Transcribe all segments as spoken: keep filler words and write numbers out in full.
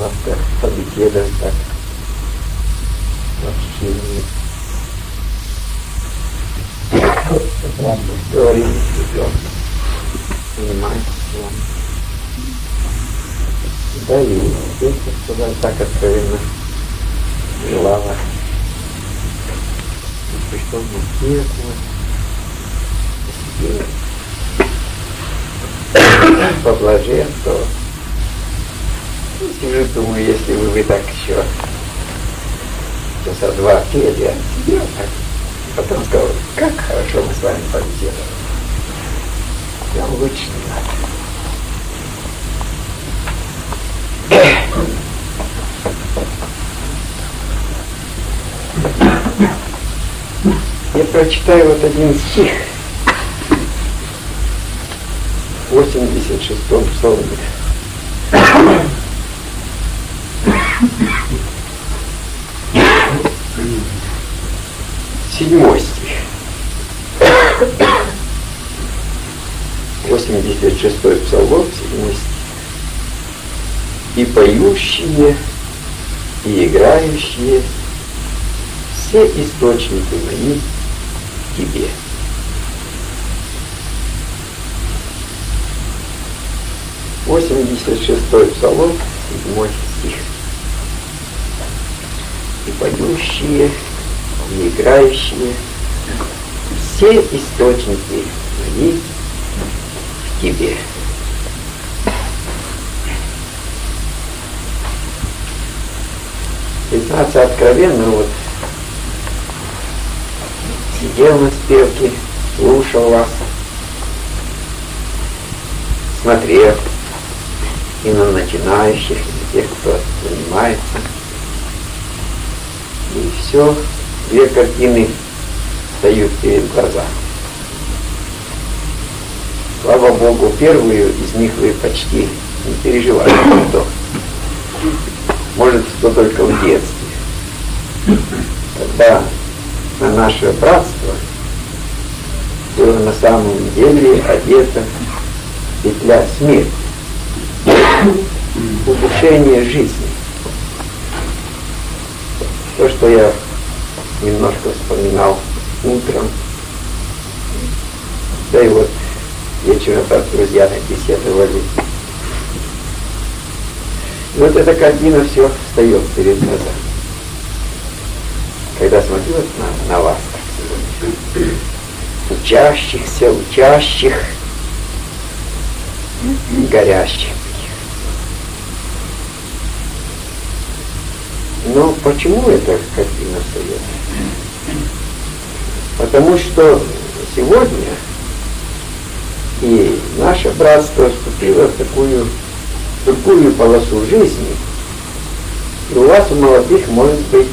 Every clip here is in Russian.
немножко побеседовать так в общении. Говорим с ребенком, понимаете, да и здесь, сказать, так откровенно желала. Пришел на сердце, поблаженство. Сижу, думаю, если бы вы так еще часа два пели, я сидел так. Потом сказал, как хорошо мы с вами побеседовали. Прям лучше не надо. Я прочитаю вот один стих в восемьдесят шестом псалме. Седьмой стих. восемьдесят шестой псалом, седьмой стих. И поющие, и играющие, все источники мои в тебе. восемьдесят шестой псалом, седьмой стих. И поющие, и играющие, все источники мои в тебе. Признаться откровенно, вот сидел на спевке, слушал вас, смотрел и на начинающих, и на тех, кто занимается. И все, две картины встают перед глазами. Слава Богу, первую из них вы почти не переживали никто. Может, кто только в детстве. Когда на наше братство было на самом деле одета петля смерти, удушение жизни. То, что я немножко вспоминал утром, да и вот вечером так с друзьями беседовали. И вот эта картина все встает перед глазами. Когда смотрю вот на, на вас, учащихся, учащих, горящих. Но почему эта картина встает? Потому что сегодня и наше братство вступило в такую другую полосу жизни, и у вас, у молодых, может быть,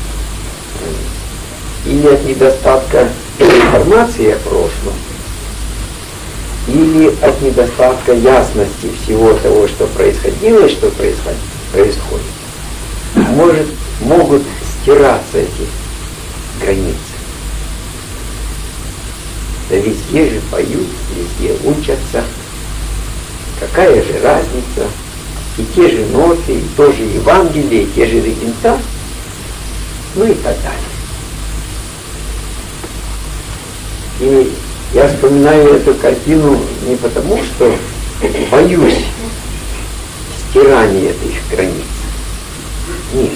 или от недостатка информации о прошлом, или от недостатка ясности всего того, что происходило и что происходит, происходит. Может, могут стираться эти границы. Да везде же поют, везде учатся. Какая же разница? И те же ноты, и то же Евангелие, и те же регенца, ну и так далее. И я вспоминаю эту картину не потому, что боюсь стирания этих границ. Нет.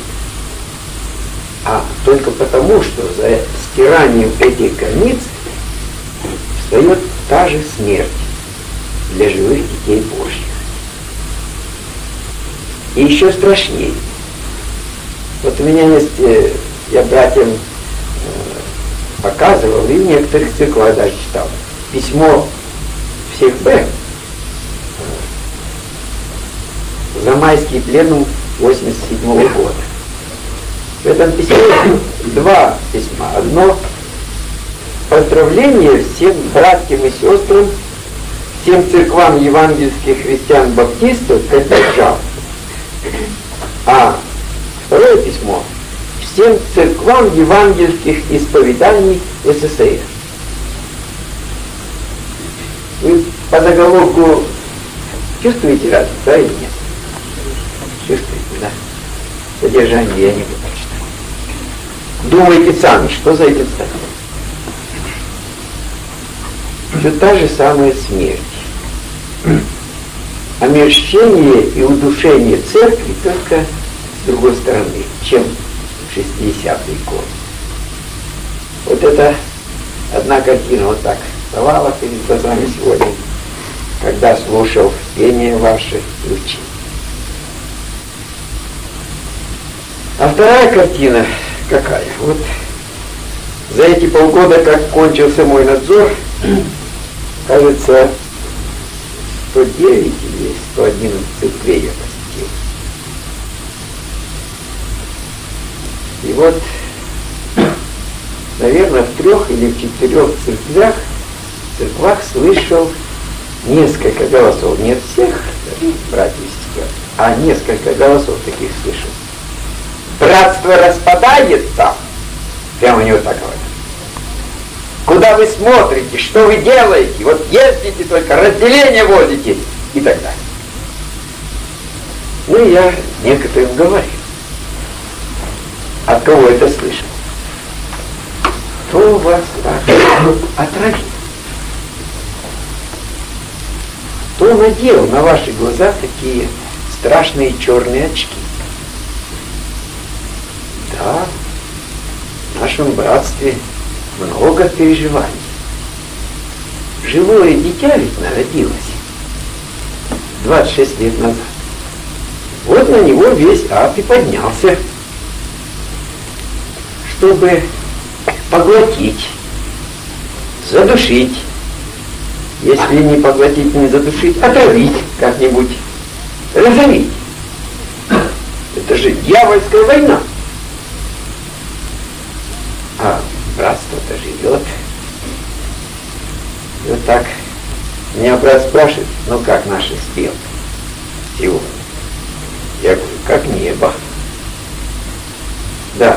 А только потому, что за стиранием этих границ встает та же смерть для живых детей Божьих. И еще страшнее. Вот у меня есть, я братьям показывал, и в некоторых церквах даже читал, письмо всех Б за майский пленум восемьдесят седьмого года. В этом письме два письма. Одно поздравление всем братьям и сестрам, всем церквам евангельских христиан-баптистов к Катеджалу. А второе письмо всем церквам евангельских исповеданий СССР. Вы по заголовку чувствуете разницу, да или нет? Чувствуете, да? Содержание я не буду читать. Думайте сами, что за этим стоит. Все та же самая смерть. Омерщение и удушение церкви только с другой стороны, чем в шестидесятые годы. Вот это одна картина вот так вставала перед глазами сегодня, когда слушал пение ваше и учил. А вторая картина какая? Вот за эти полгода, как кончился мой надзор, кажется, сто девять или сто одиннадцать церквей я посетил. И вот, наверное, в трех или в четырех церквях, церквах слышал несколько голосов. Не от всех, братья и сестры, а несколько голосов таких слышал. Братство распадается, прямо у него так говорят. Куда вы смотрите, что вы делаете, вот ездите только, разделение возите и так далее. Ну, я некоторым говорил. От кого это слышал? Кто вас так отравил? Кто надел на ваши глаза такие страшные черные очки? Да, в нашем братстве много переживаний. Живое дитя ведь народилось двадцать шесть лет назад. Вот на него весь ад и поднялся, чтобы поглотить, задушить. Если не поглотить, не задушить, отравить как-нибудь, разорить. Это же дьявольская война. А братство-то живет. И вот так меня брат спрашивает, ну как наши спел сегодня? Я говорю, как небо. Да,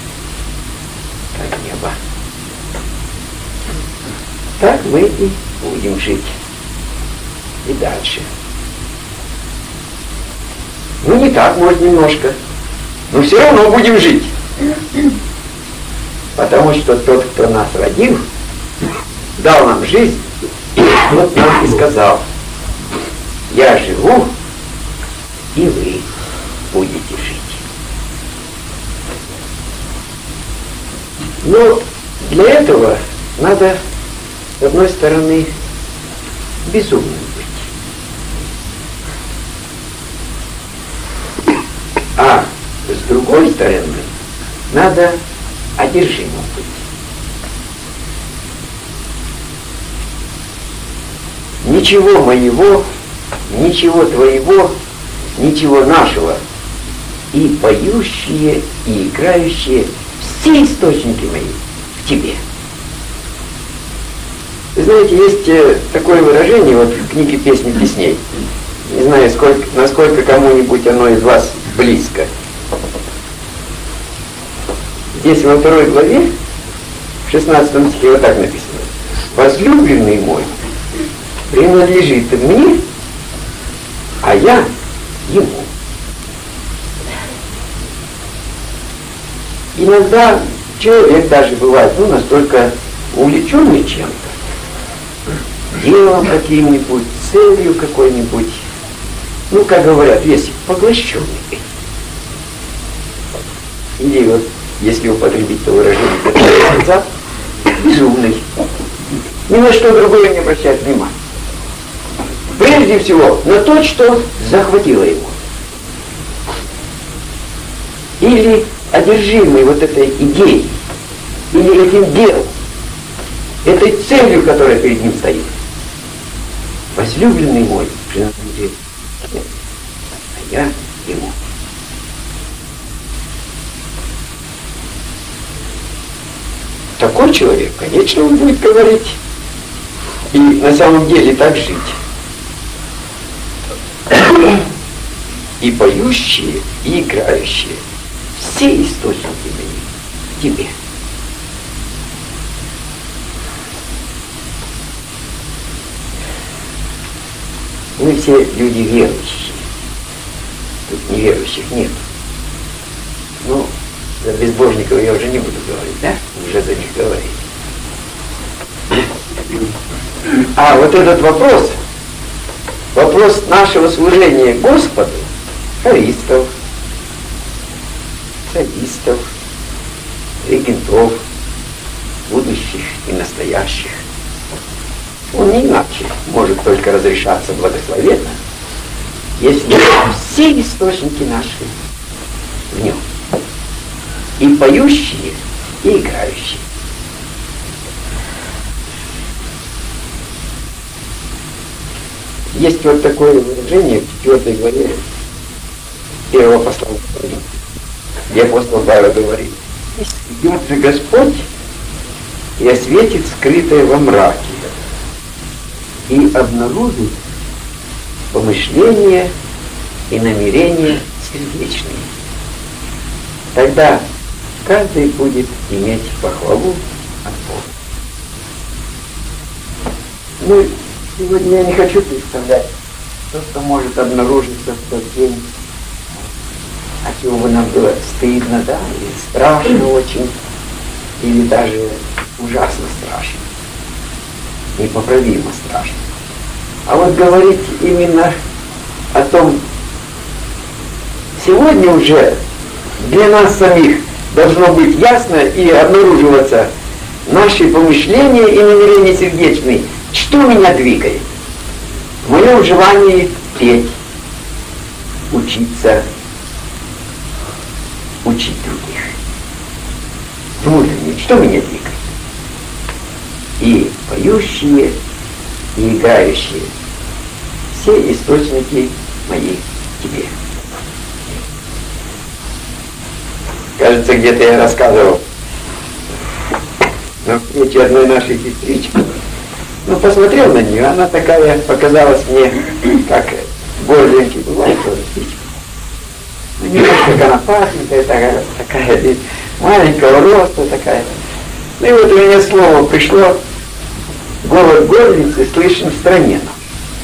как небо. Так мы и будем жить. И дальше. Ну не так, может, немножко. Но все равно будем жить. Потому что тот, кто нас родил, дал нам жизнь, и вот нам и сказал: я живу, и вы будете жить. Но для этого надо, с одной стороны, безумным быть. А с другой стороны, надо одержимым быть. Ничего моего, ничего твоего, ничего нашего. И поющие, и играющие, все источники мои в тебе. Вы знаете, есть такое выражение вот в книге «Песни песней». Не знаю, сколько, насколько кому-нибудь оно из вас близко. Здесь во второй главе, в шестнадцатом стихе вот так написано: возлюбленный мой принадлежит мне, а я ему. Иногда человек даже бывает, ну, настолько увлеченный чем-то, делом каким-нибудь, целью какой-нибудь, ну, как говорят, весь поглощенный. Или вот, если употребить то выражение, это безумный. Ни на что другое не обращает внимания. Прежде всего, на то, что захватило его. Или одержимый вот этой идеей, или этим делом, этой целью, которая перед ним стоит. Возлюбленный мой принадлежит мне, а я ему. Такой человек, конечно, он будет говорить и на самом деле так жить. И поющие, и играющие, все источники мои в тебе. Мы все люди верующие. тут неверующих нет. Ну, за безбожников я уже не буду говорить, да? Уже за них говорить. А вот этот вопрос, вопрос нашего служения Господу, хористов, солистов, регентов, будущих и настоящих, он не иначе может только разрешаться благословенно, если все источники наши в нем. И поющие, и играющие. Есть вот такое выражение в четвёртой главе первого послания, где апостол Павел говорит: «Идет же Господь и осветит скрытое во мраке, и обнаружит помышления и намерения сердечные. Тогда каждый будет иметь похвалу от Бога». Ну, сегодня я не хочу представлять то, что может обнаружиться в тот день, от чего бы нам было стыдно, да, или страшно очень, или даже ужасно страшно, непоправимо страшно. А вот говорить именно о том, сегодня уже для нас самих должно быть ясно и обнаруживаться наши помышления и намерения сердечные. Что меня двигает? В моем желании петь, учиться, учить других. Внутренне, что меня двигает? И поющие, и играющие, все источники мои в тебе. Кажется, где-то я рассказывал на встрече одной нашей сестрички. Ну, посмотрел на нее, она такая показалась мне, как горлинки бывает, сестричка. Ну, немножко конопатненькая, такая, такая маленького роста такая. Ну и вот у меня слово пришло: голос горлицы слышен в стране нам.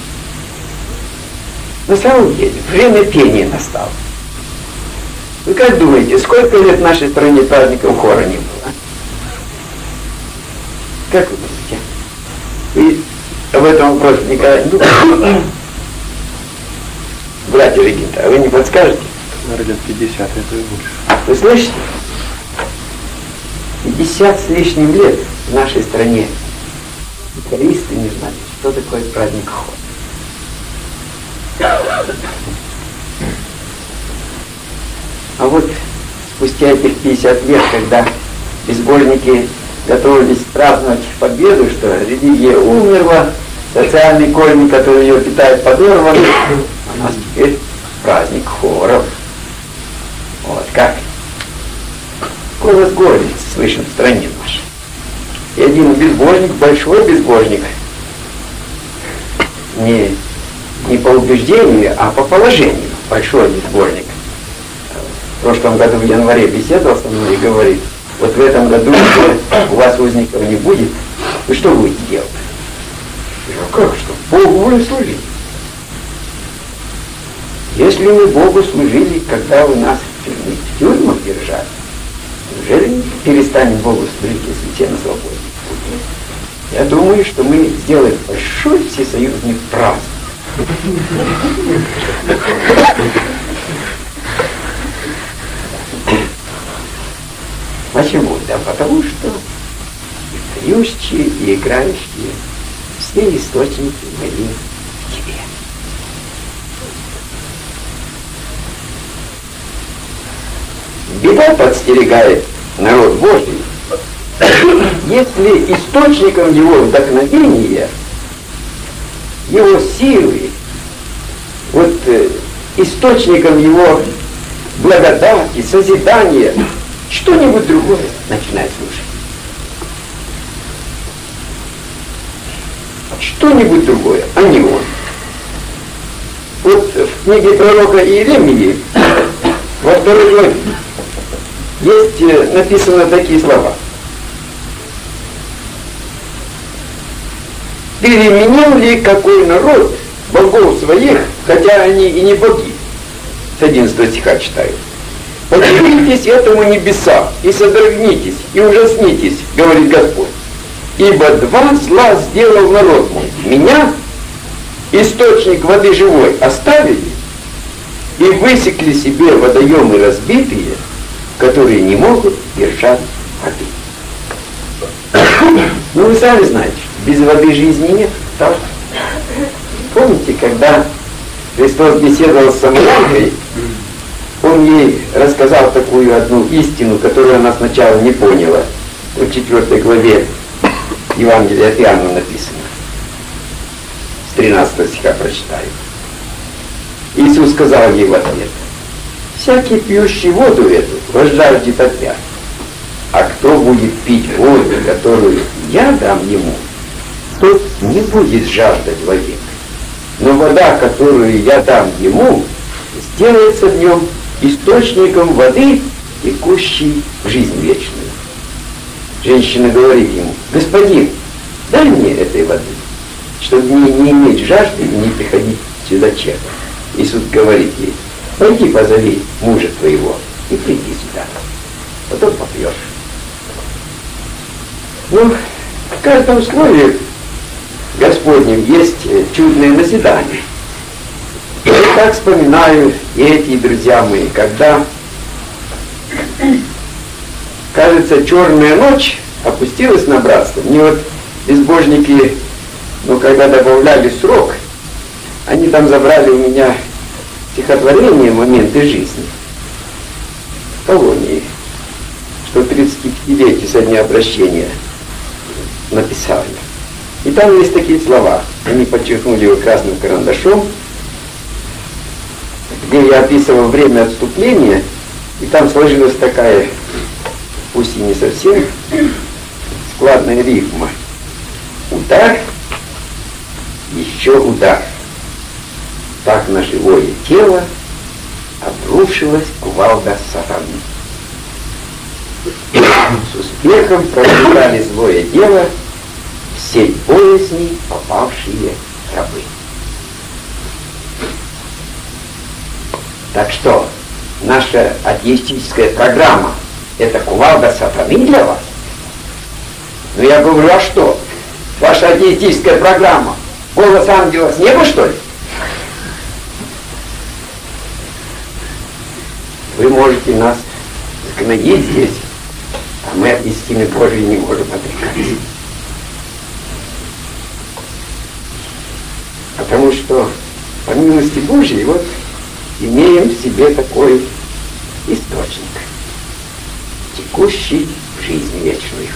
На самом деле, время пения настало. Вы как думаете, сколько лет в нашей стране праздников хора не было? Как вы думаете? Вы об этом вопросе никогда не думали? Братья регенты, а вы не подскажете? Наверное, пятьдесят, это и больше. Вы слышите? пятьдесят с лишним лет в нашей стране хористы не знали, что такое праздник хора. А вот спустя этих пятьдесят лет, когда безбожники готовились праздновать победу, что религия умерла, социальный корень, который ее питает, подорван, у нас теперь праздник хоров. Вот как. Голос горлицы слышен в стране нашей. И один безбожник, большой безбожник, не, не по убеждению, а по положению, большой безбожник, в прошлом году в январе беседовал со мной и говорит: вот в этом году у вас узников не будет, вы что будете делать? Я говорю: как что? Богу мы служили. Если мы Богу служили, когда вы нас в тюрьмах держали, неужели мы перестанем Богу служить, если все на свободе? Я думаю, что мы сделаем большой всесоюзный праздник. Почему? Да потому что и поющие, и играющие, все источники мои в тебе. Беда подстерегает народ Божий, если источником его вдохновения, его силы, вот э, источником его благодати, созидания, что-нибудь другое начинает слушать. Что-нибудь другое, а не он. Вот в книге пророка Иеремии, во второй главе, есть э, написано такие слова: «Переменил ли какой народ богов своих, хотя они и не боги, одиннадцатого стиха читаю. «Подивитесь этому небеса, и содрогнитесь, и ужаснитесь, говорит Господь. Ибо два зла сделал народ мой. Меня, источник воды живой, оставили, и высекли себе водоемы разбитые, которые не могут держать воды». Ну, вы сами знаете, без воды жизни нет. Так? Помните, когда Христос беседовал с Самарянкой, Он ей рассказал такую одну истину, которую она сначала не поняла. В четвёртой главе Евангелия от Иоанна написано. С тринадцатого стиха прочитаю. Иисус сказал ей в ответ: «Всякий пьющий воду эту возжаждет опять. А кто будет пить воду, которую я дам ему, тот не будет жаждать вовек. Но вода, которую я дам ему, сделается в нем источником воды, текущей в жизнь вечную». Женщина говорит ему: «Господин, дай мне этой воды, чтобы мне не иметь жажды и не приходить сюда черпать». Иисус говорит ей: «Пойди позови мужа твоего и приди сюда, потом попьешь». Ну, в каждом слове Господнем есть чудное назидание. И так вспоминаю и эти, друзья мои, когда, кажется, черная ночь опустилась на братство. Мне вот безбожники, ну, когда добавляли срок, они там забрали у меня стихотворение «Моменты жизни» в колонии, что тридцатипятилетие со дня обращения написали. И там есть такие слова. Они подчеркнули его красным карандашом, где я описывал время отступления, и там сложилась такая, пусть и не совсем складная рифма. Удар, еще удар. Так на живое тело обрушилась кувалда сатаны. С успехом проиграли злое дело в сеть боязни попавшие рабы. Так что, наша атеистическая программа — это кувалда сатаны для вас? Ну я говорю, а что? Ваша атеистическая программа — голос ангела с неба, что ли? Вы можете нас загнобить здесь, а мы от истины Божьей не можем отрекаться. Потому что, по милости Божьей, вот имеем в себе такой источник, текущий в жизнь вечную,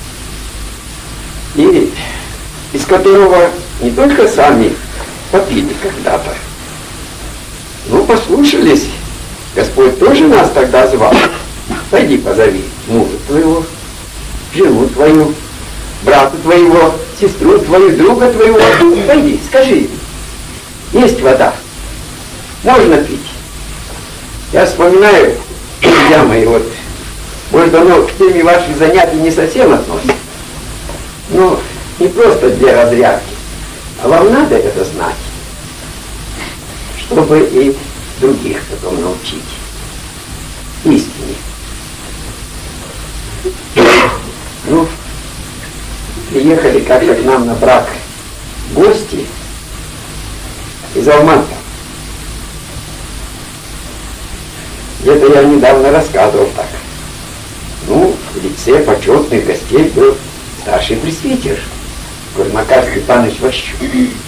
и из которого не только сами попили когда-то, но послушались. Господь тоже нас тогда звал: пойди позови мужа твоего, жену твою, брата твоего, сестру твою, друга твоего, пойди, скажи им, есть вода, можно пить. Я вспоминаю, друзья мои, вот, может, оно к теме ваших занятий не совсем относится, но не просто для разрядки, а вам надо это знать, чтобы и других потом научить истине. Ну, приехали как-то к нам на брак гости из Алматы. Где-то я недавно рассказывал так. Ну, в лице почетных гостей был старший пресвитер Макар Степанович Ващук.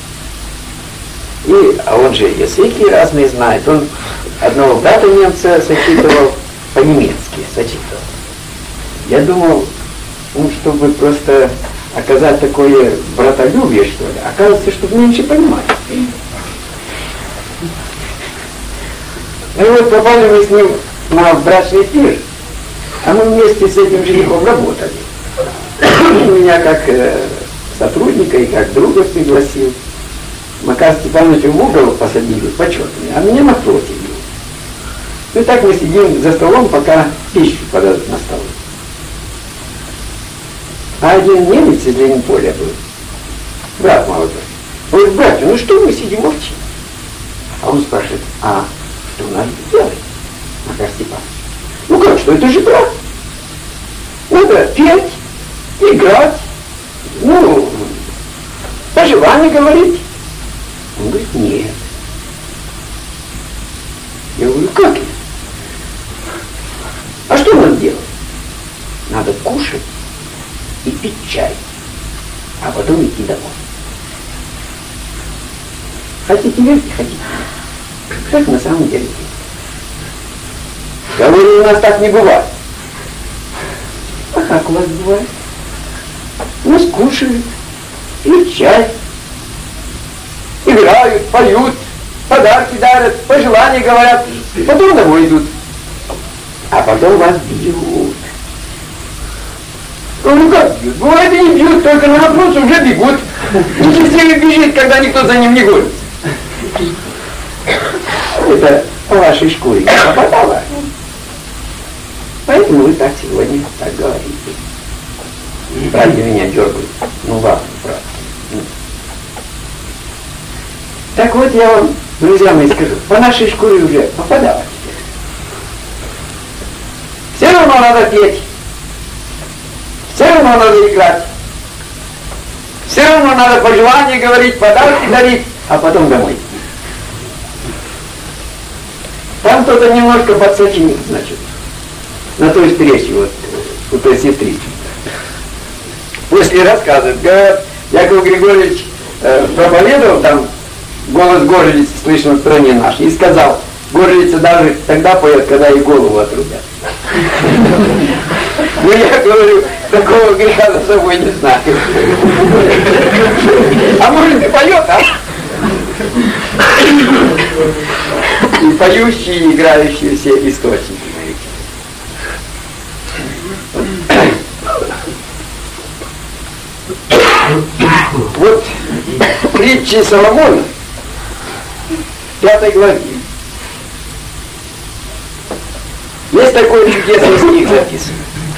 И, а он же языки разные знает. Он одного брата немца зачитывал по-немецки, зачитывал. Я думал, ну, чтобы просто оказать такое братолюбие, что ли, оказывается, чтобы меньше понимать. Ну и вот попали мы с ним на брачный пир, а мы вместе с этим женихом работали. Он меня как э, сотрудника и как друга пригласил. Макар Степанович в угол посадили, почетный, а меня напротив. Ну и так мы сидим за столом, пока пищу подадут на стол. А один немец из Ленинполя был, брат молодой. Он говорит: братья, ну что мы сидим, молчим? А он спрашивает: а Что надо делать, Макар Степанович? Ну как, что это же брак? Надо петь, играть, ну, пожелания говорить. Он говорит, нет. Я говорю, как нет? А что надо делать? Надо кушать и пить чай, а потом идти домой. Хотите верьте, хотите нет. Так на самом деле. Говорю, у нас так не бывает. А как у вас бывает? У нас кушают, пьют чай, играют, поют, подарки дарят, пожелания говорят, потом домой идут. А потом вас бьют. Ну как бьют? Бывает и не бьют, только на вопрос уже бегут. Нечестивый бежит, когда никто за ним не гонится. Это по вашей шкуре не попадало. Поэтому вы так сегодня так говорите. Братья меня дергают. Ну ладно, брат. Так вот я вам, друзья мои, скажу, по нашей шкуре уже попадало. Все равно надо петь. Все равно надо играть. Все равно надо пожелания говорить, подарки дарить, а потом домой. Там кто-то немножко подсочинит, значит, на той встрече, вот, у той сестрички. После рассказывает, говорят, Яков Григорьевич э, проповедовал, там голос горлицы слышно в стране нашей, и сказал, горлица даже тогда поет, когда ей голову отрубят. Ну я говорю, такого греха за собой не знаю. А может и поет, а? И поющие, и играющие все источники. Вот притчи Соломона, в пятой главе. Есть такой чудесный стих записан.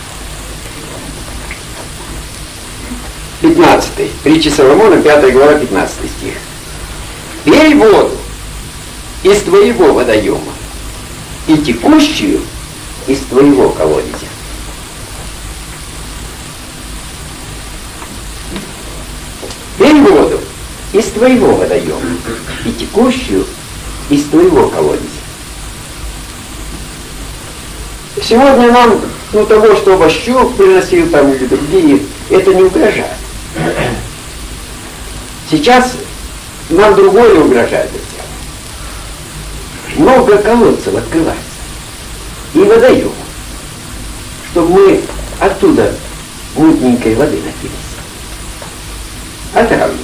пятнадцатый. Притчи Соломона, пятая глава, пятнадцатый стих. Пей воду из твоего водоема и текущую из твоего колодезя. Пей воду из твоего водоема и текущую из твоего колодезя. Сегодня нам, ну, того, что Ващук приносил там или другие, это не угрожает. Сейчас нам другое угрожает. Много колодцев открывается и водоемов, чтобы мы оттуда мутненькой воды напились. Отравлено.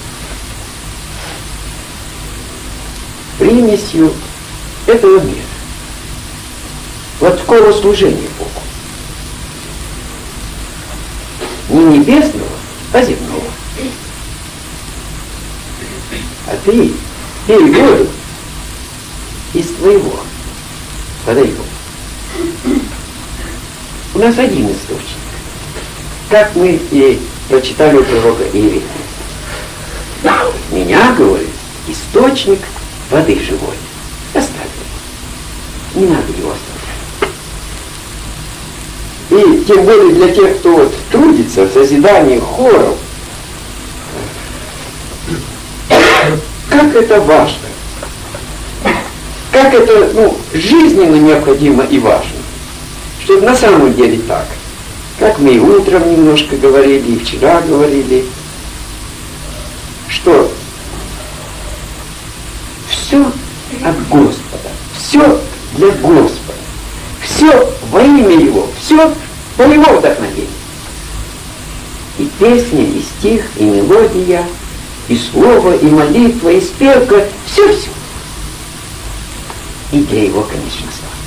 Примесью этого мира. Плотского служения Богу. Не небесного, а земного. А ты пей воду из твоего водоема. У нас один источник. Как мы и прочитали у пророка Иеремии. Меня, говорит, источник воды живой. Оставь его. Не надо его оставлять. И тем более для тех, кто вот трудится в созидании хоров, как это важно. Как это, ну, жизненно необходимо и важно. Чтобы на самом деле так. Как мы и утром немножко говорили, и вчера говорили, что все от Господа, все для Господа, все во имя Его, все по Его вдохновению. И песня, и стих, и мелодия, и слово, и молитва, и спевка, все-все. И для Его, конечно,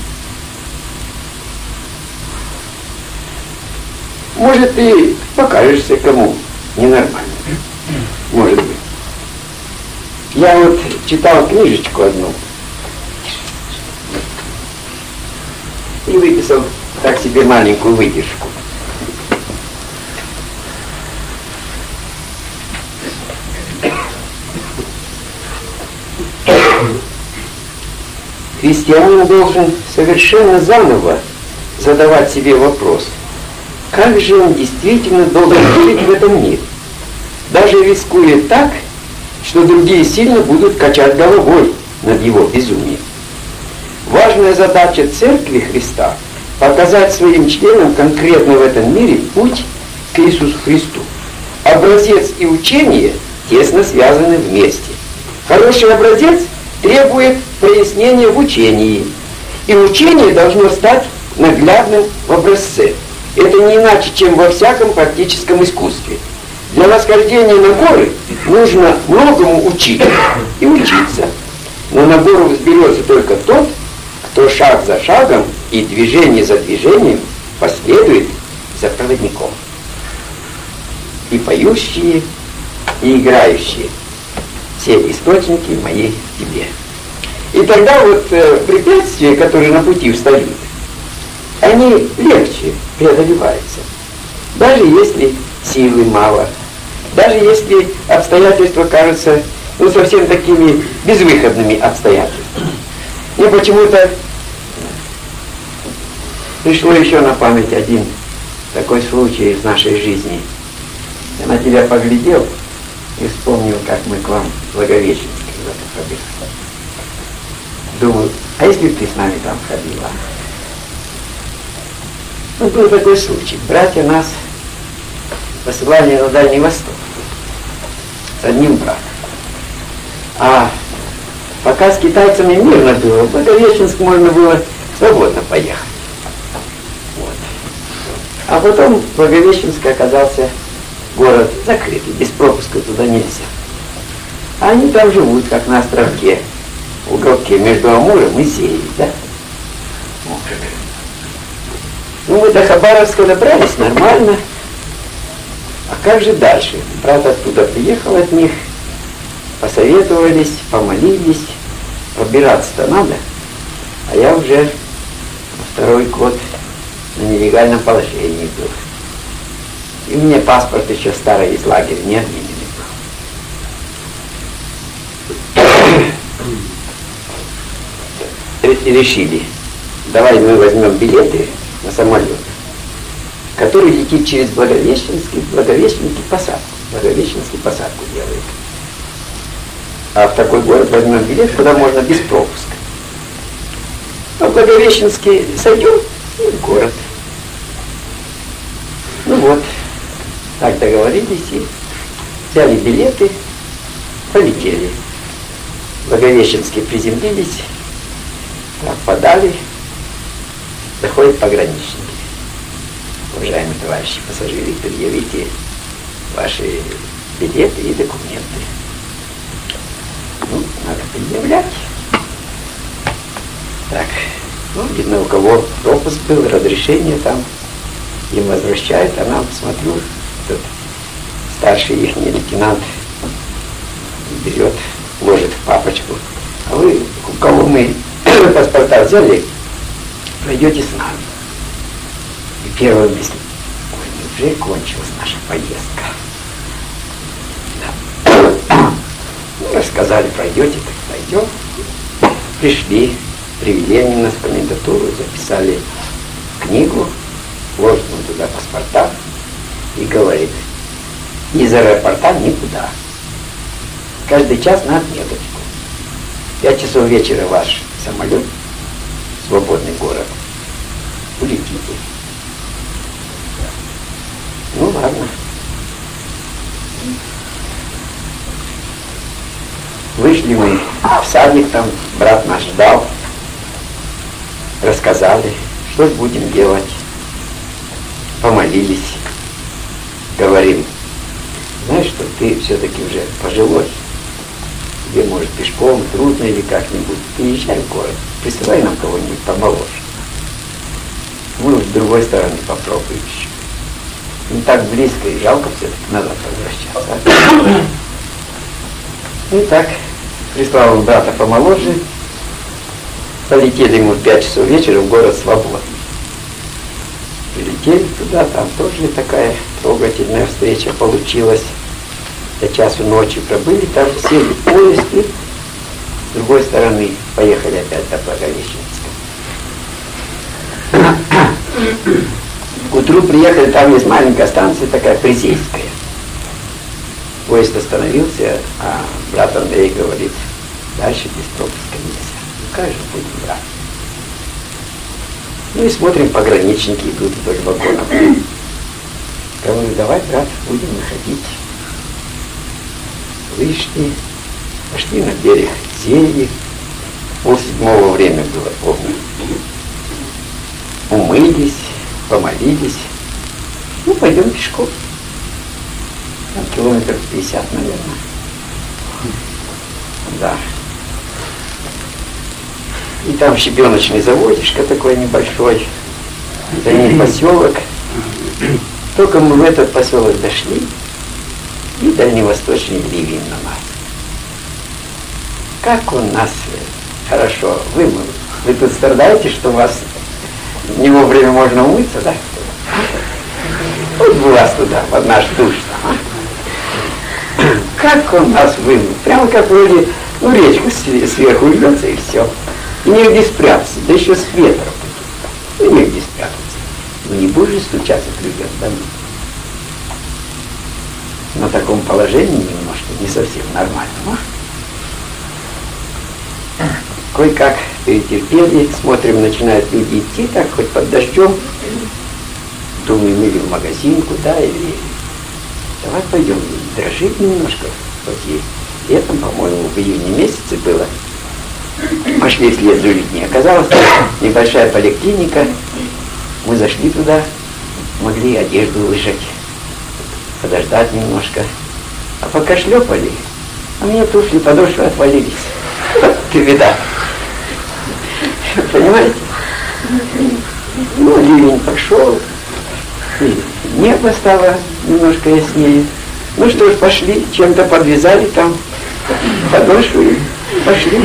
славы. Может, ты покажешься кому ненормально. Может быть. Я вот читал книжечку одну и выписал так себе маленькую выдержку. христианин должен совершенно заново задавать себе вопрос, как же он действительно должен жить в этом мире, даже рискуя так, что другие сильно будут качать головой над его безумием. Важная задача Церкви Христа – показать своим членам конкретно в этом мире путь к Иисусу Христу. Образец и учение тесно связаны вместе. Хороший образец требует прояснения в учении, и учение должно стать наглядным в образце. Это не иначе, чем во всяком практическом искусстве. Для восхождения на горы нужно многому учить и учиться. Но на гору взберется только тот, кто шаг за шагом и движение за движением последует за проводником. И поющие, и играющие — все источники мои в тебе. И тогда вот э, препятствия, которые на пути встают, они легче преодолеваются. Даже если силы мало, даже если обстоятельства кажутся ну, совсем такими безвыходными обстоятельствами. Мне почему-то пришло еще на память один такой случай из нашей жизни. Я на тебя поглядел и вспомнил, как мы к вам в Благовещенск когда-то ходили. Думаю, а если бы ты с нами там ходила? Ну, был такой случай. Братья нас посылали на Дальний Восток с одним братом. А пока с китайцами мирно было, в Благовещенск можно было свободно поехать. Вот. А потом Благовещенск оказался город закрытый, без пропуска туда нельзя. А они там живут, как на островке, в уголке между Амуром и Сеей, да? Вот. Ну, мы до Хабаровска добрались нормально. А как же дальше? Брат оттуда приехал от них, посоветовались, помолились. Пробираться-то надо. А я уже второй год на нелегальном положении был. И мне паспорт еще старый из лагеря не отменили был. И решили, давай мы возьмем билеты на самолет, который летит через Благовещенск, и в Благовещенске посадку. Благовещенске посадку делает. А в такой город возьмем билет, куда можно без пропуска. А в Благовещенске сойдем и в город. Ну вот, так договорились и взяли билеты, полетели. В Благовещенске приземлились, подали, заходят пограничники. Уважаемые товарищи пассажиры, предъявите ваши билеты и документы. Ну, надо предъявлять. Так, ну, видно, у кого пропуск был, разрешение там, им возвращают, а нам, смотрю, этот старший их лейтенант берет, ложит в папочку. А вы, у кого мы паспорта взяли, пройдете с нами. И первая мысль: ой, уже кончилась наша поездка. Да. Ну, рассказали, пройдете, так пойдем. Пришли, привели они нас в комендатуру, записали книгу, ложат нам туда паспорта и говорит: из аэропорта никуда. Каждый час на отметочку. Пять часов вечера ваш самолет, свободный город, улетите. Ну ладно. Вышли мы в садик, там брат наш ждал. Рассказали, что будем делать. Помолились. Говорим: знаешь что, ты все-таки уже пожилой. Тебе, может, пешком, трудно или как-нибудь. Приезжай в город, присылай нам кого-нибудь помоложе. Мы уж с другой стороны попробуем еще. Не так близко и жалко все-таки назад возвращаться. И так, прислал он брата помоложе. Полетели мы в пять часов вечера в город Свободный. Прилетели туда, там тоже такая трогательная встреча получилась. До часу ночи пробыли, там сели в поезд и другой стороны поехали опять до Благовещенска. К утру приехали, там есть маленькая станция такая, Призейская. Поезд остановился, а брат Андрей говорит, дальше без пропуска нельзя. Ну как же будем, брат? Ну и смотрим, пограничники идут вдоль вагонов. Говорю, давай, брат, будем выходить. Вышли, пошли на берег Зельи. Полседьмого время было, помню. Умылись, помолились. Ну, пойдем пешком. Там километров пятьдесят, наверное. Да. И там щебеночный заводишко такой небольшой. За ним поселок. Только мы в этот поселок дошли, и дальневосточный ливень на нас. Как он нас хорошо вымыл. Вы тут страдаете, что у вас не вовремя можно умыться, да? Вот бы вас туда, под наш душ там, а? Как он нас вымыл. Прямо как вроде, ну, речка сверху льется и все. И негде спрятаться, да еще с ветром. И негде спрятаться. Ну не будешь же стучаться к людям домой. На таком положении немножко не совсем нормально. А? Кое-как перетерпели, смотрим, начинают люди идти, так хоть под дождем. Думаем, или в магазин куда, или давай пойдем, дрожит немножко. Вот есть. Летом, по-моему, в июне месяце было. Пошли вслед за людьми. Оказалось, небольшая поликлиника. Мы зашли туда, могли одежду выжать, подождать немножко. А пока шлепали, а мне туфли, подошвы отвалились. Вот ты беда. Понимаете? Ну, ливень прошел, и небо стало немножко яснее. Ну что ж, пошли, чем-то подвязали там подошвы, пошли.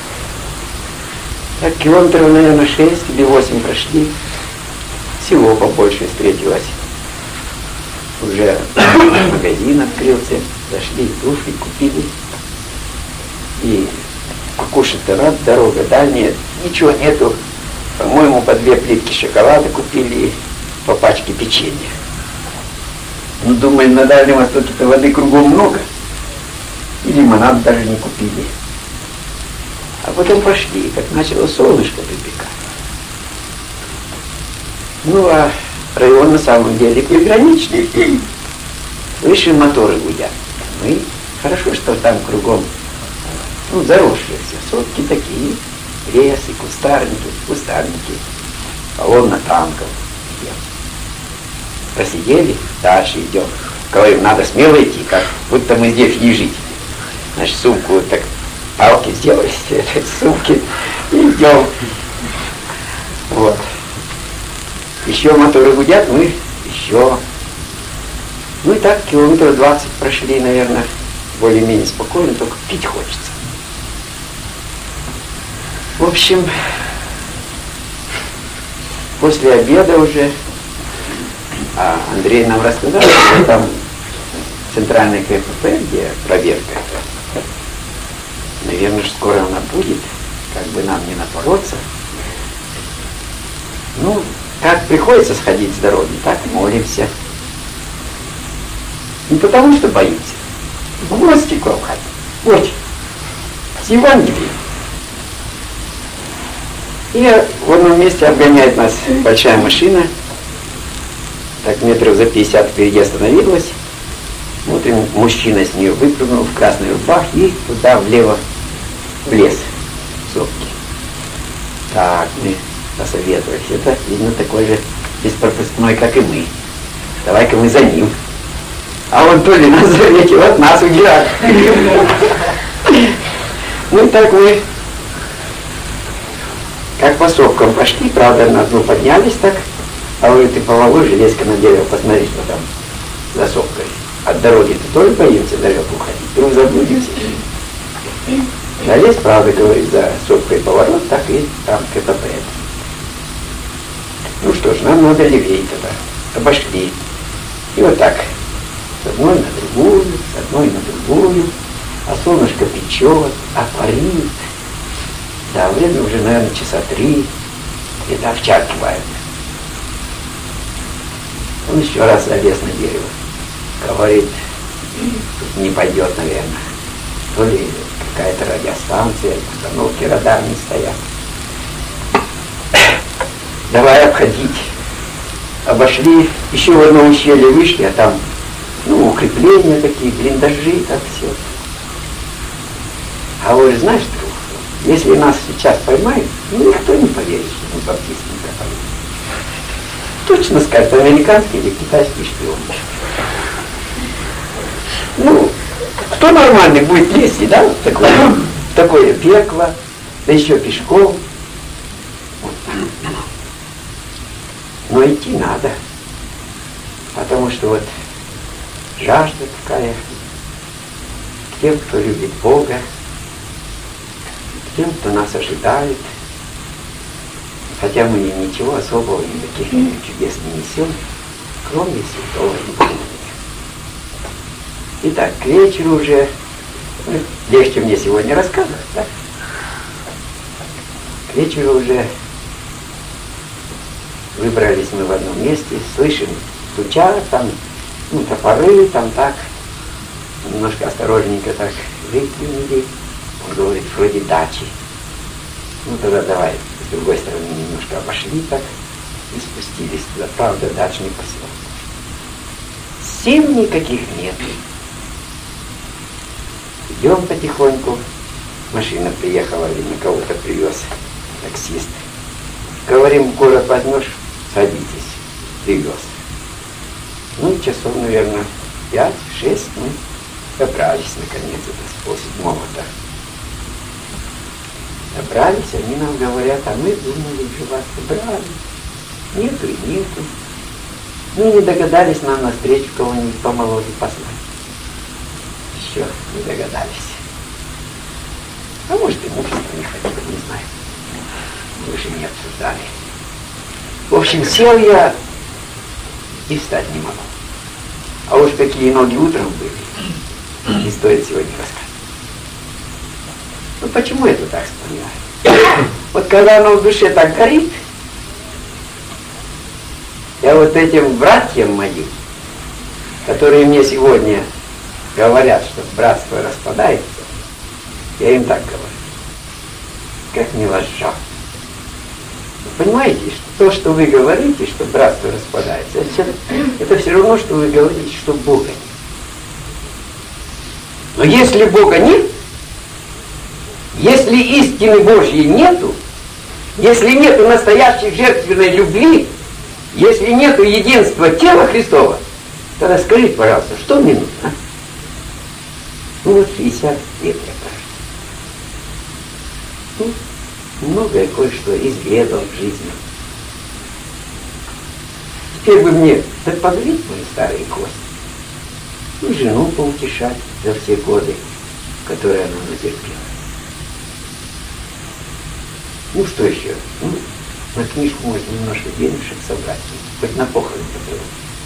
Так километров, наверное, шесть или восемь прошли. Всего побольше встретилось. Уже магазин открылся, зашли, туфли купили. И покушать-то рад, дорога дальняя, ничего нету. По-моему, по две плитки шоколада купили, по пачке печенья. Ну, думаем, на Дальнем Востоке-то воды кругом много. И лимонад даже не купили. А потом пошли, как начало солнышко припекать. Ну, а район на самом деле приграничный. Выше моторы гудят. Ну и хорошо, что там кругом, ну, заросшие все, сотки такие, лесы, кустарники, кустарники, колонна танков. Посидели, дальше идем. Говорим, надо смело идти, как будто мы здесь не жить. Значит, сумку вот так, палки сделали, этой сумки, и идем. Вот. Еще моторы гудят, мы еще. Ну и так километров двадцать прошли, наверное, более-менее спокойно, только пить хочется. В общем, после обеда уже, а Андрей нам рассказал, что там центральный КПП, где проверка. Наверное, скоро она будет, как бы нам не напороться. Ну, как приходится сходить с дороги, так молимся. Не потому, что боимся. В гости к вам хотим. Вот, с Евангелием. И в одном месте обгоняет нас большая машина. Так метров за пятьдесят впереди остановилась. Смотрим, мужчина с нее выпрыгнул в красной рубахе и туда влево в лес, в сопки. Так, мы посоветовались. Это, видно, такой же беспропускной, как и мы. Давай-ка мы за ним. А он то ли нас заметил, от нас удирает. Ну и так мы, как по сопкам пошли, правда, на дно поднялись так. А вы ты поволок, железка на дерево, посмотри, что там за сопкой. От дороги-то тоже боимся далеко уходить. Вдруг заблудимся. Залез, правда, говорит, за сопкой поворот, так и там КПП. Ну что ж, нам надо левее тогда. Обошли. И вот так, с одной на другую, с одной на другую. А солнышко печет, а парит. Да, время уже, наверное, часа три. Это овчар кивает. Он еще раз залез на дерево. Говорит, тут не пойдет, наверное. То ли какая-то радиостанция, установки радарные стоят. Давай обходить. Обошли, еще в одно ущелье вышли, а там, ну, укрепления такие, блиндажи, так все. А вы знаешь, друг, если нас сейчас поймают, ну, никто не поверит, что мы баптистами копали. Точно скажет, американский или китайский шпион. Ну, кто нормальный будет лезть, да, в такое, в такое пекло, да еще пешком. Но идти надо, потому что вот жажда такая к тем, кто любит Бога, к тем, кто нас ожидает, хотя мы ничего особого, никаких чудес не несем, кроме святого Евангелия. Итак, к вечеру уже, ну, легче мне сегодня рассказывать, да? К вечеру уже выбрались мы в одном месте, слышим, стучат там, ну, топоры, там так, немножко осторожненько так выглянули. Он говорит, вроде дачи. Ну, тогда давай, с другой стороны, немножко обошли так и спустились туда. Правда, дачный поселок. Сил никаких нет. Идем потихоньку. Машина приехала, видно, кого-то привез таксист. Говорим, в город возьмешь, садитесь, привез. Ну, часов, наверное, пять-шесть мы добрались, наконец, это с полседьмого-то. Добрались, они нам говорят, а мы думали, уже вас собрали. Нету и нету. Ну, не догадались нам навстречу кого-нибудь помоложе послать. Еще не догадались. А может, и мужество не хотели, не знаю. Мы же не обсуждали. В общем, сел я и встать не могу. А уж какие ноги утром были, не стоит сегодня рассказывать. Ну почему это так вспоминаю? Вот когда оно в душе так горит, я вот этим братьям моим, которые мне сегодня говорят, что братство распадается, я им так говорю. Как мне вас жалко. Вы понимаете, что то, что вы говорите, что братство распадается, это, это все равно, что вы говорите, что Бога нет. Но если Бога нет, если истины Божьей нету, если нету настоящей жертвенной любви, если нету единства тела Христова, тогда скажите, пожалуйста, что мне нужно? А? Ну вот пятьдесят лет я прожил. Ну, многое кое-что изведал в жизни. Теперь бы мне так погреть мои старые кости. И жену поутешать за все годы, которые она натерпела. Ну что еще? Ну, на книжку может немножко денежек собрать, хоть на похороны потом.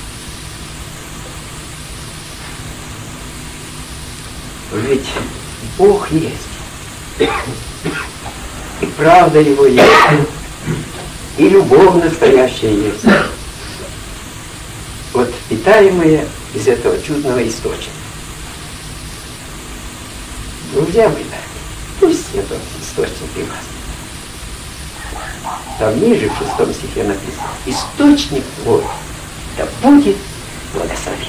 Ведь Бог есть. И правда Его есть. И любовь настоящая есть. Вот питаемые из этого чудного источника. Друзья мои, пусть этот источник и вас. Там ниже, в шестом стихе написано, источник твой, да будет благословен.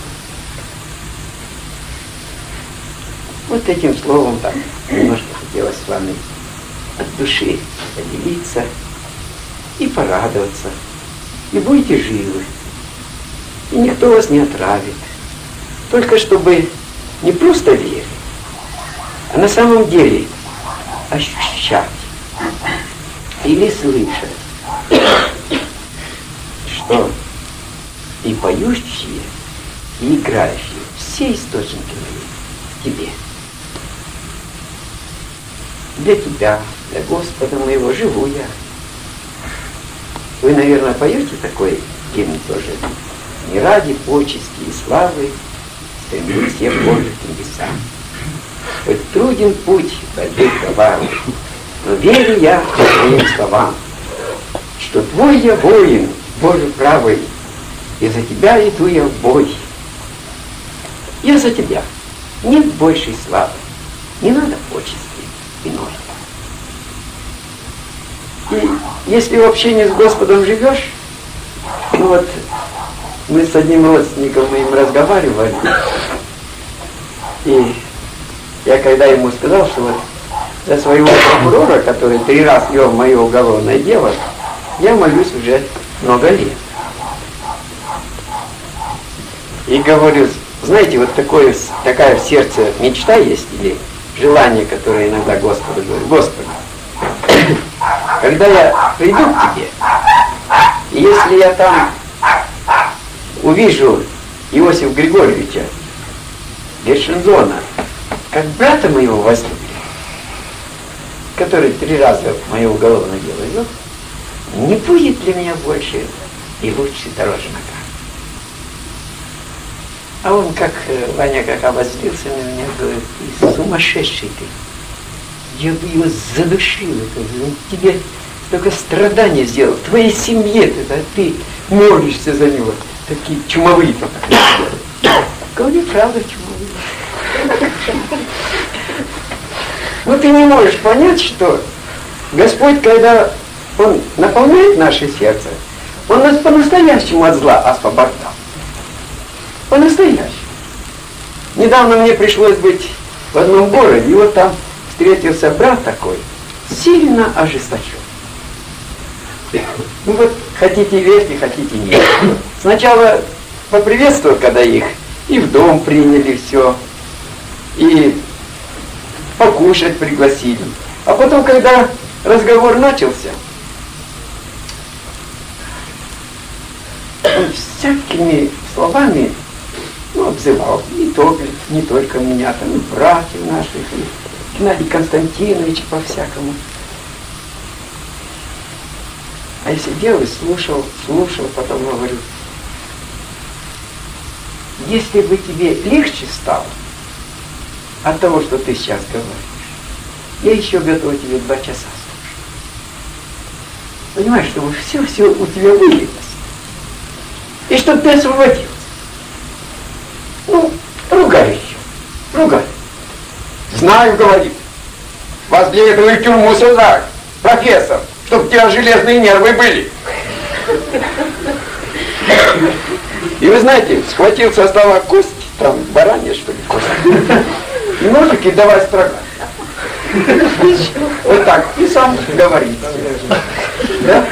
Вот этим словом так немножко хотелось с вами от души поделиться и порадоваться. И будете живы. И никто вас не отравит. Только чтобы не просто верить, а на самом деле ощущать или слышать, что и поющие, и играющие, все источники мои в тебе. Для тебя, для Господа моего живу я. Вы, наверное, поете такой гимн тоже. Не ради почести и славы стремились я в Божьих небесам. Хоть труден путь борьбы кровавой, Но верю я твоим словам, что твой я воин, Боже правый, и за тебя иду я в бой. Я за тебя. Нет большей славы. Не надо почести иной. И если в общении с Господом живешь, ну вот мы с одним родственником моим разговаривали, и я когда ему сказал, что вот за своего прокурора, который три раза вел мое уголовное дело, я молюсь уже много лет. И говорю, знаете, вот такое, такая в сердце мечта есть, или желание, которое иногда Господу говорит: Господи, когда я приду к Тебе, и если я там увижу Иосифа Григорьевича Гершензона, как брата моего возлюбленного, который три раза мое уголовное дело вел, не будет для меня больше и лучше дороже награды. А он, как Ваня, как обозлился на меня, говорит: ты сумасшедший ты. Я бы его задушил. Он тебе только страдания сделал. В твоей семье ты, да, ты молишься за него. Такие чумовые. Говорю, правда, чумовые. Но ты не можешь понять, что Господь, когда Он наполняет наше сердце, Он нас по-настоящему от зла освобождал. По-настоящему. Недавно мне пришлось быть в одном городе, и вот там встретился брат такой, сильно ожесточен. Ну вот, хотите верьте, хотите нет. Сначала поприветствовал, когда их и в дом приняли все, и покушать пригласили. А потом, когда разговор начался, он всякими словами, ну, обзывал не только, не только меня, там и братьев наших, и Геннадий Константинович по-всякому. А я сидел и слушал, слушал, потом говорю: если бы тебе легче стало от того, что ты сейчас говоришь, я еще готов тебе два часа слушать. Понимаешь, чтобы все-все у тебя вылилось. И чтобы ты освободился. Ну, ругай еще. Ругай. Знаю, говорит. Вас для этого и в тюрьму сажают, профессор, чтобы у тебя железные нервы были. И вы знаете, схватил со стола кость, там баранья, что ли, кость, и ножики давай строгать. Вот так. И сам говорит. Да?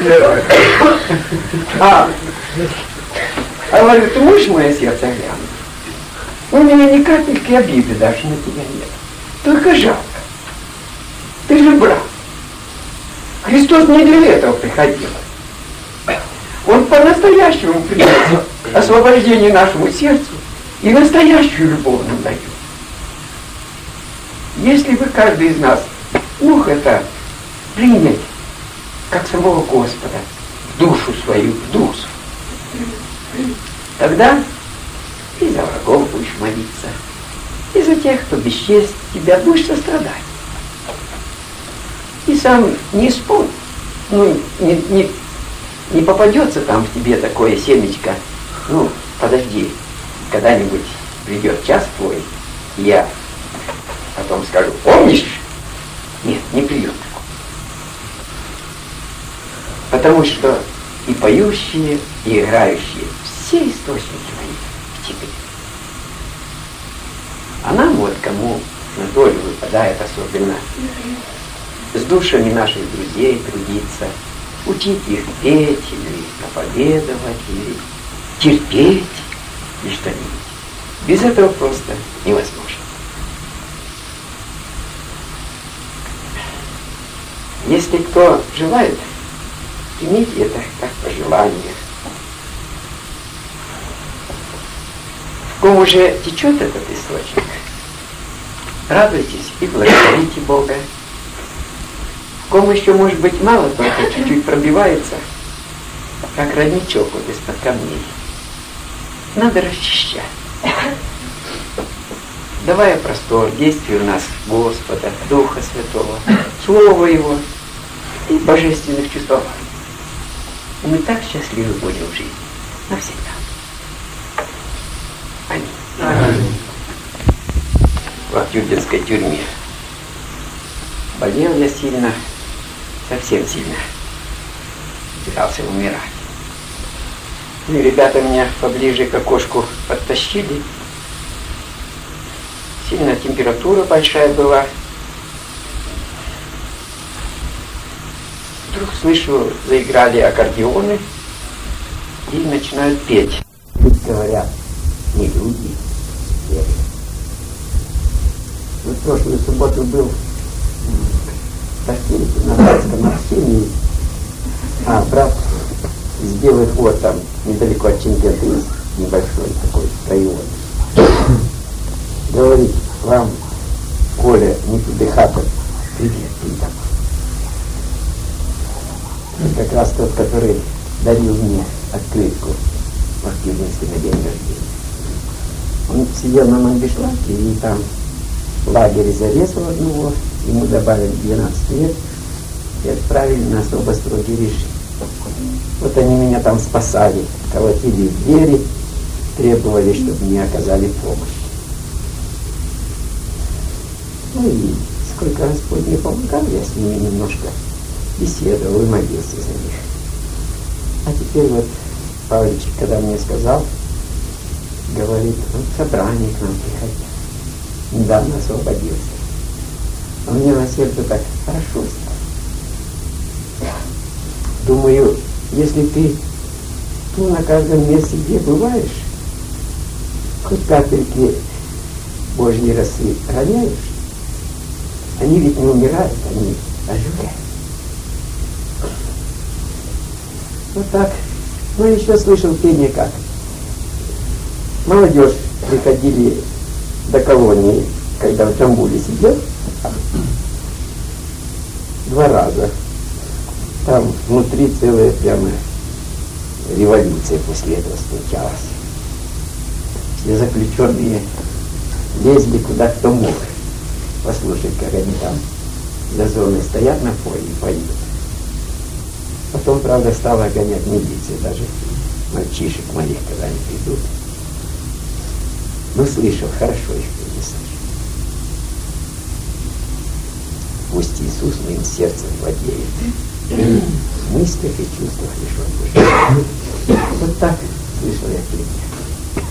А, а говорю, ты можешь мое сердце глянуть? У меня ни капельки обиды даже на тебя нет. Только жалко. Ты же брат. Христос не для этого приходил. Он по-настоящему приносит освобождение нашему сердцу и настоящую любовь нам дает. Если бы каждый из нас мог это принять, как самого Господа, в душу свою, в душу, тогда и за врагов будешь молиться, и за тех, кто бесчестит тебя, будешь сострадать. И сам не спор, ну, не, не, не попадется там в тебе такое семечко, ну, подожди, когда-нибудь придет час твой, и я потом скажу: помнишь? Нет, не придет. Потому что и поющие, и играющие, все источники мои в тебе. А нам вот, кому на долю выпадает особенно, с душами наших друзей трудиться, учить их петь, или проповедовать, или терпеть, или что-нибудь. Без этого просто невозможно. Если кто желает, примите это как пожелание. В ком уже течет этот источник, радуйтесь и благодарите Бога. В ком еще, может быть, мало, только чуть-чуть пробивается, как родничок вот из-под камней. Надо расчищать. давая простор действию в нас Господа, Духа Святого, Слова Его и божественных чувствований. И мы так счастливы будем в жизни навсегда. Аминь. Аминь. В Актюбинской тюрьме болел я сильно, совсем сильно. Собирался умирать. И ребята меня поближе к окошку подтащили. Сильно температура большая была. Вдруг слышу, заиграли аккордеоны и начинают петь. Ведь говорят, не люди, пели. Вот в прошлую субботу был в Ташкенте, на братском общении, а брат из Белых Вод, там недалеко от Чемкента есть небольшой такой район. Говорит, вам, Коля, не Тудыхатов, привет, привет. Как раз тот, который дарил мне открытку в Актюбинске на день рождения. Он сидел на Мангишлаке, и там в лагере зарезал одного, ему добавили двенадцать лет и отправили на особо строгий режим. Вот они меня там спасали, колотили в двери, требовали, чтобы мне оказали помощь. Ну и сколько Господь мне помогал, я с ними немножко беседовал и молился за них. А теперь вот Павлович, когда мне сказал, говорит, вот собрание к нам приходил. Недавно освободился. А мне на сердце так хорошо стало. Думаю, если ты tu на каждом месте, где бываешь, хоть капельки Божьей росы роняешь, они ведь не умирают, они оживают. Вот так. Ну, еще слышал пение как. Молодежь приходили до колонии, когда в Джамбуле сидел, два раза. Там внутри целая прямо революция после этого случалась. Все заключенные лезли куда кто мог. Послушать, как они там за зоной стоят на поле и поют. Потом, правда, стала гонять милиция, даже мальчишек моих, когда они придут. Ну, слышал, хорошо их принесли. Пусть Иисус моим сердцем владеет. В мыслях и чувствах лишь Он Божий. Вот так слышал я пение.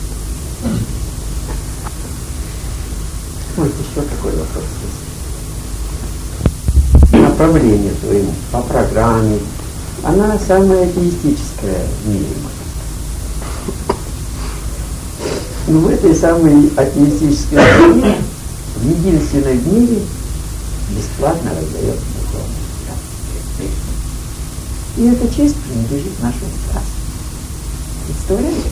Вот еще какой вопрос есть. Направление своему, по программе. Она самая атеистическая в мире. Но в этой самой атеистической стране, в единственной в мире, бесплатно раздает духовный свет. И эта честь принадлежит нашему царству. Представляете?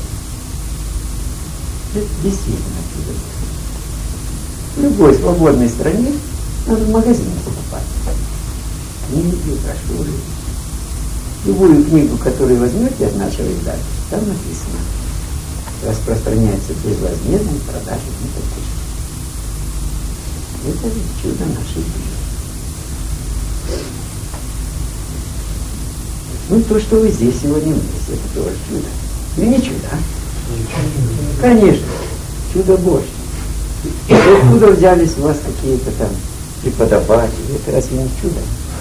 Это действительно чудо. В любой свободной стране надо в магазине покупать. Книги, брошюры. Любую книгу, которую возьмете от нашего издания, там написано. Распространяется безвозмездной продажи никакой. Это же чудо нашей жизни. Ну, то, что вы здесь сегодня вместе, это тоже чудо. Или не чудо, а? Конечно, чудо Божье. Откуда взялись у вас какие-то там преподаватели? Это разве не чудо?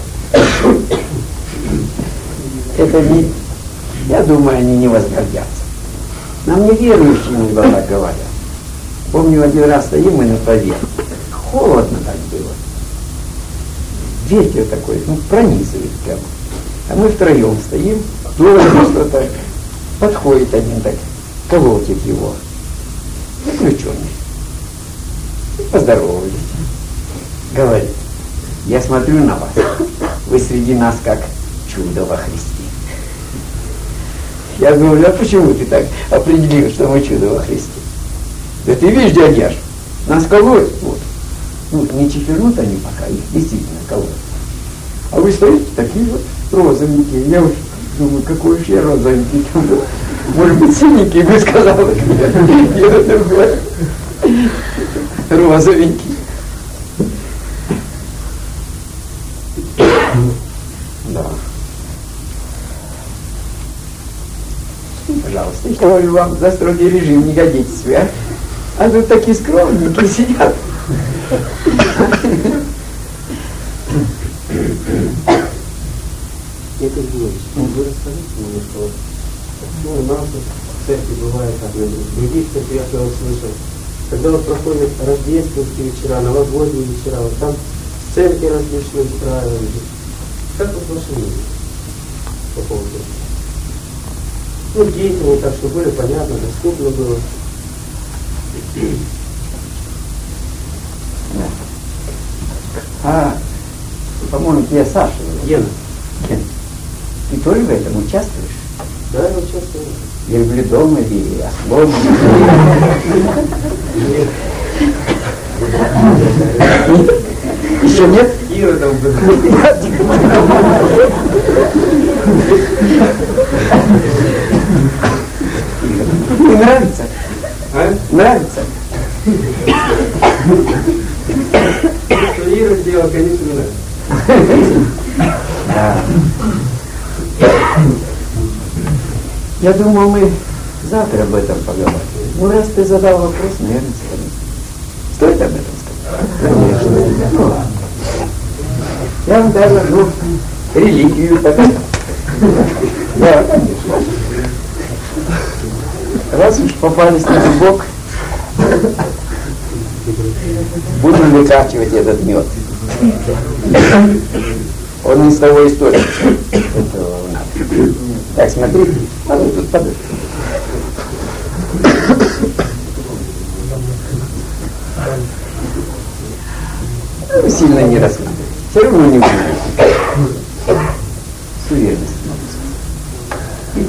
Это не... Я думаю, они не возгордятся. Нам неверующие иногда говорят. Помню, один раз стоим мы на траве. Холодно так было. Ветер такой, ну, пронизывает прямо. А мы втроем стоим, долго просто так. Подходит один так, колотит его. Заключенный. И поздоровались. Говорит, я смотрю на вас. Вы среди нас как чудо во Христе. Я говорю, а почему ты так определил, что мы чудо во Христе? Да ты видишь, дядяш, нас колотят, вот. Ну, не чифернут они пока, их действительно колотят. А вы стоите такие вот розовенькие. Я уж думаю, какой уж я розовенький. Может быть, синенький, бы сказала. Я другой. розовенький. Да. Пожалуйста, я говорю вам, за строгий режим не годитесь вы, а? А тут такие скромненькие сидят. Это Георгий, вы расскажите мне, что ну, у нас в церкви бывает, как в других церквях я услышал, когда вот проходят рождественские вечера, новогодние вечера, вот там церкви различные устраивали. Как вот ваше мнение по поводу этого? Ну, деятельно так, чтобы было понятно, доступно было. А, по-моему, тебя Саша. Гена. Ген, ты тоже в этом участвуешь? Да, я участвую. Я люблю дома или ослом. Еще нет? Ира там был. Мне нравится. А? Нравится. Что Ира сделала, конечно, нравится. Да. Я думал, мы завтра об этом поговорим. Ну, раз ты задал вопрос, наверное, скажи. Стоит об этом сказать? Конечно. Ну, ладно. Я вам даже, ну, религию покажу. Да, конечно. Раз уж попались на зубок, будем выкачивать этот мед. Он из того источника. Так, смотрите. А вы тут подождите. Ну, сильно не рассматривайте. Все равно не будете. С уверенностью могу сказать.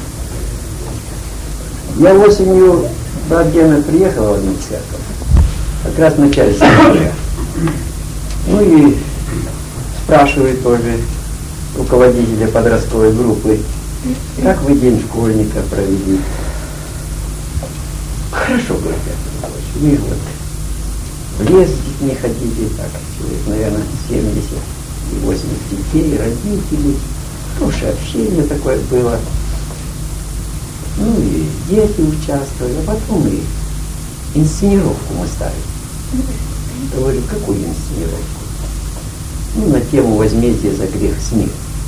Я осенью до Гена приехал в одну церковь. Как раз в начале сентября. Ну и спрашивает тоже руководителя подростковой группы, как вы день школьника провели? Хорошо, говорит, вы вот в лес с детьми ходили, так, человек, наверное, семьдесят и восемьдесят детей, родителей, хорошее общение такое было. Ну и дети участвовали, а потом и инсценировку мы ставили. Я говорю, какую инсценировку? Ну, на тему возмездия за грех смерти.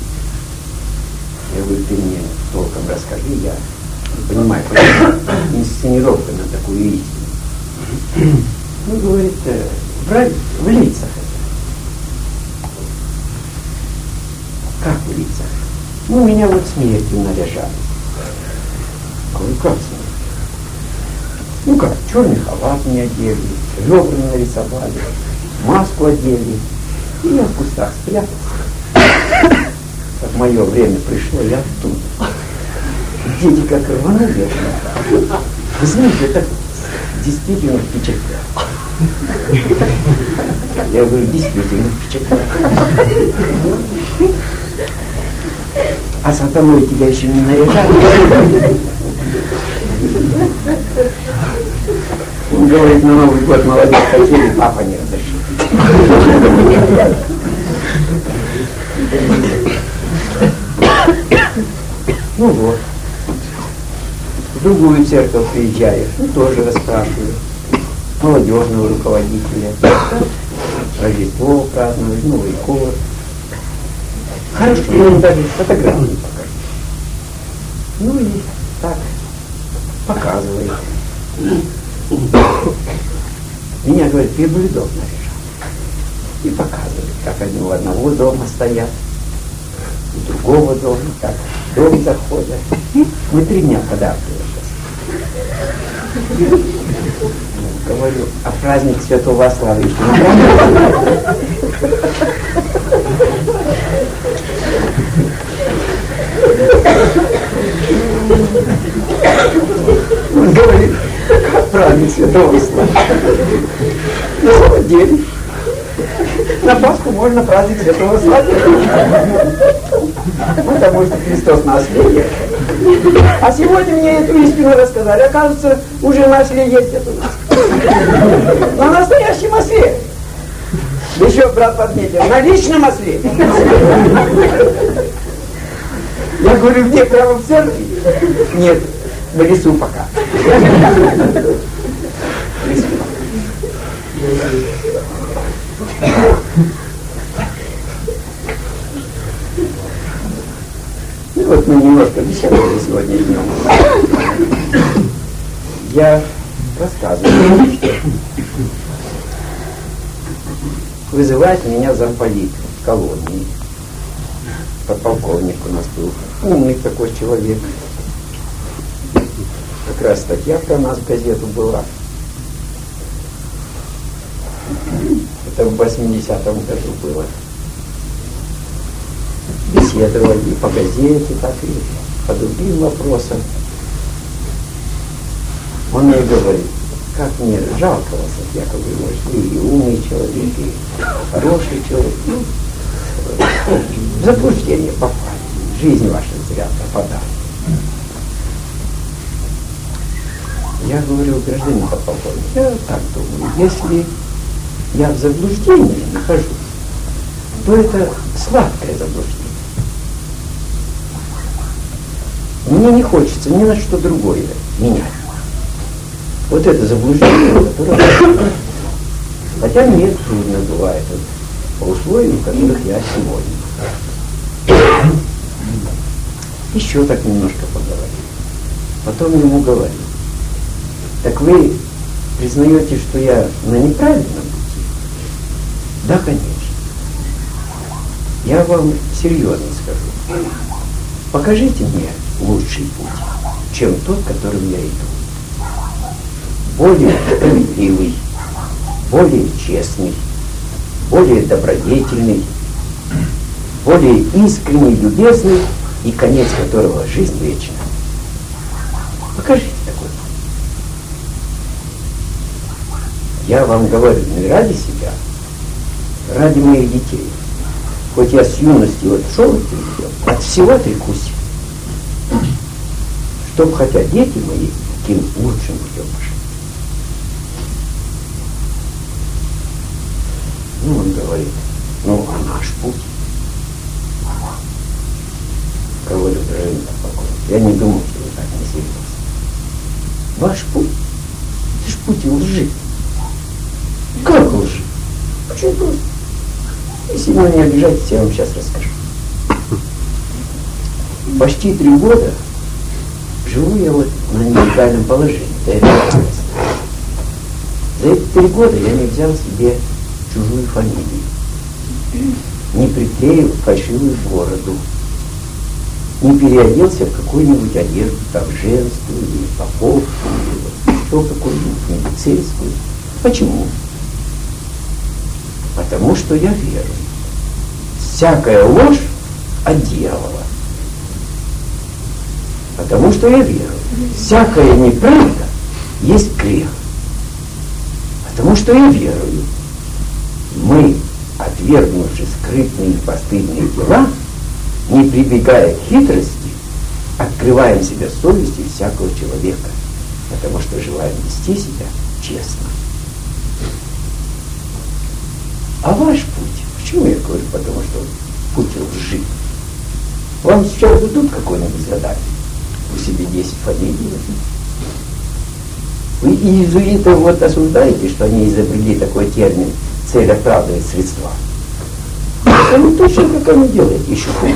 Я говорю, ты мне толком расскажи, я не понимаю, почему инсценировка на такую истину. Ну, говорит, в, в лицах это. Как в лицах? Ну, меня вот смертью наряжали. Говорю, как смертью? Ну как, черный халат мне одели, ребра нарисовали, маску одели. И я в кустах спрятался. Как мое время пришло, я оттуда. Дети как рванули. Вы знаете, это действительно впечатляет. Я говорю, действительно впечатляет. А сатаной тебя еще не наряжали. Он говорит, на Новый год молодец хотели, папа не разрешил. Ну вот. В другую церковь приезжаешь, ну тоже расспрашиваю. Молодежного руководителя. Рождество праздновать, Новый год. Хорошо, я им даже фотографии покажу. Ну и так, показывает. Меня, говорит, перблюдов наряжал. И показывает, как они у одного дома стоят, у другого дома, как в дом заходят. Мы три дня подавливали. Говорю, а праздник Святого Васлава еще не праздновали? Он говорит, как праздник Святого Васлава? На самом деле, на Пасху можно праздник Святого Васлава. Потому что Христос нас любит. А сегодня мне эту истину рассказали. Оказывается, уже начали ездить у нас. На настоящем осле. Еще брат подметил, на личном осле. Я говорю, где, прямо в церкви? Нет, в лесу пока. В лесу пока. Ну вот мы немножко беседовали сегодня днем. Я рассказываю, что вызывает меня замполит в колонии. Подполковник у нас был. Умный такой человек. Как раз статья про нас в газету была. Это в восьмидесятом году было. Беседовали и по газете, так и по другим вопросам. Он мне говорит, как мне жалко вас, Яков Григорьевич, вы и умный человек, и хороший человек. Ну, в заблуждение попали, жизнь ваша зря пропадает. Я говорю, гражданин подполковник, я так думаю, если я в заблуждении нахожусь, то это сладкое заблуждение. Мне не хочется ни на что другое менять. Вот это заблуждение, которое... Хотя мне трудно бывает по условиям, в которых я сегодня. Еще так немножко поговорим. Потом ему говорю. Так вы признаете, что я на неправильном пути? Да, конечно. Я вам серьезно скажу. Покажите мне лучший путь, чем тот, которым я иду. Более справедливый, более честный, более добродетельный, более искренний, любезный и конец которого жизнь вечная. Покажите такой. Я вам говорю не ради себя, ради моих детей. Хоть я с юности вот шел от них, от всего отрекусь. Чтоб хотя дети мои таким лучшим путем пошли. Ну, он говорит, ну, а наш путь? Говорю, гражданин подполковник, я не думал, что вы так не серьезны. Ваш путь? Это ж путь лжи. Как лжи? Очень просто. Если вы не обижаетесь, я вам сейчас расскажу. Почти три года живу я вот на нелегальном положении. За эти три года я не взял себе чужую фамилию, не приклеил фальшивую бороду, не переоделся в какую-нибудь одежду, там, женскую, или поповскую, или еще какую-нибудь медицинскую. Почему? Потому что я верую. Всякая ложь от дьявола. Потому что я верую. Всякая неправда есть грех. Потому что я верую. Мы, отвергнувши скрытные и постыдные дела, не прибегая к хитрости, открываем себе совести всякого человека, потому что желаем вести себя честно. А ваш путь, почему я говорю, потому что путь лжи? Вам сейчас дадут какое-нибудь задание? Вы себе десять фамилий. Вы иезуитов вот осуждаете, что они изобрели такой термин «цель оправдывает средства». Они точно как они делают, еще хуже.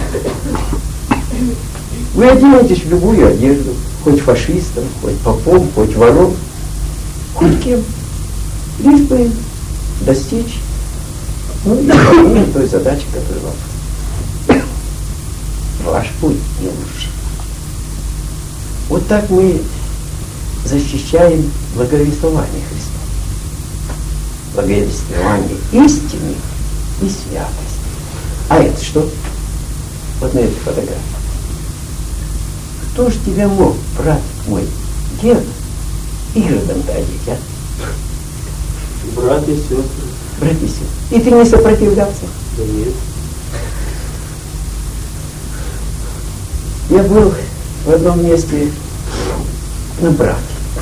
Вы оденетесь в любую одежду, хоть фашистом, хоть попом, хоть вором, хоть кем, лишь бы достичь ну, и той задачи, которая вам. Ваш путь не лучше. Вот так мы защищаем благовествование Христа. Благовествование истины и святости. А это что? Вот на этой фотографии. Кто ж тебя мог, брат мой, дед, Иродом-то одеть, а? Брат и сестры. Брат и сестры. И ты не сопротивлялся? Да нет. Я был в одном месте на брате.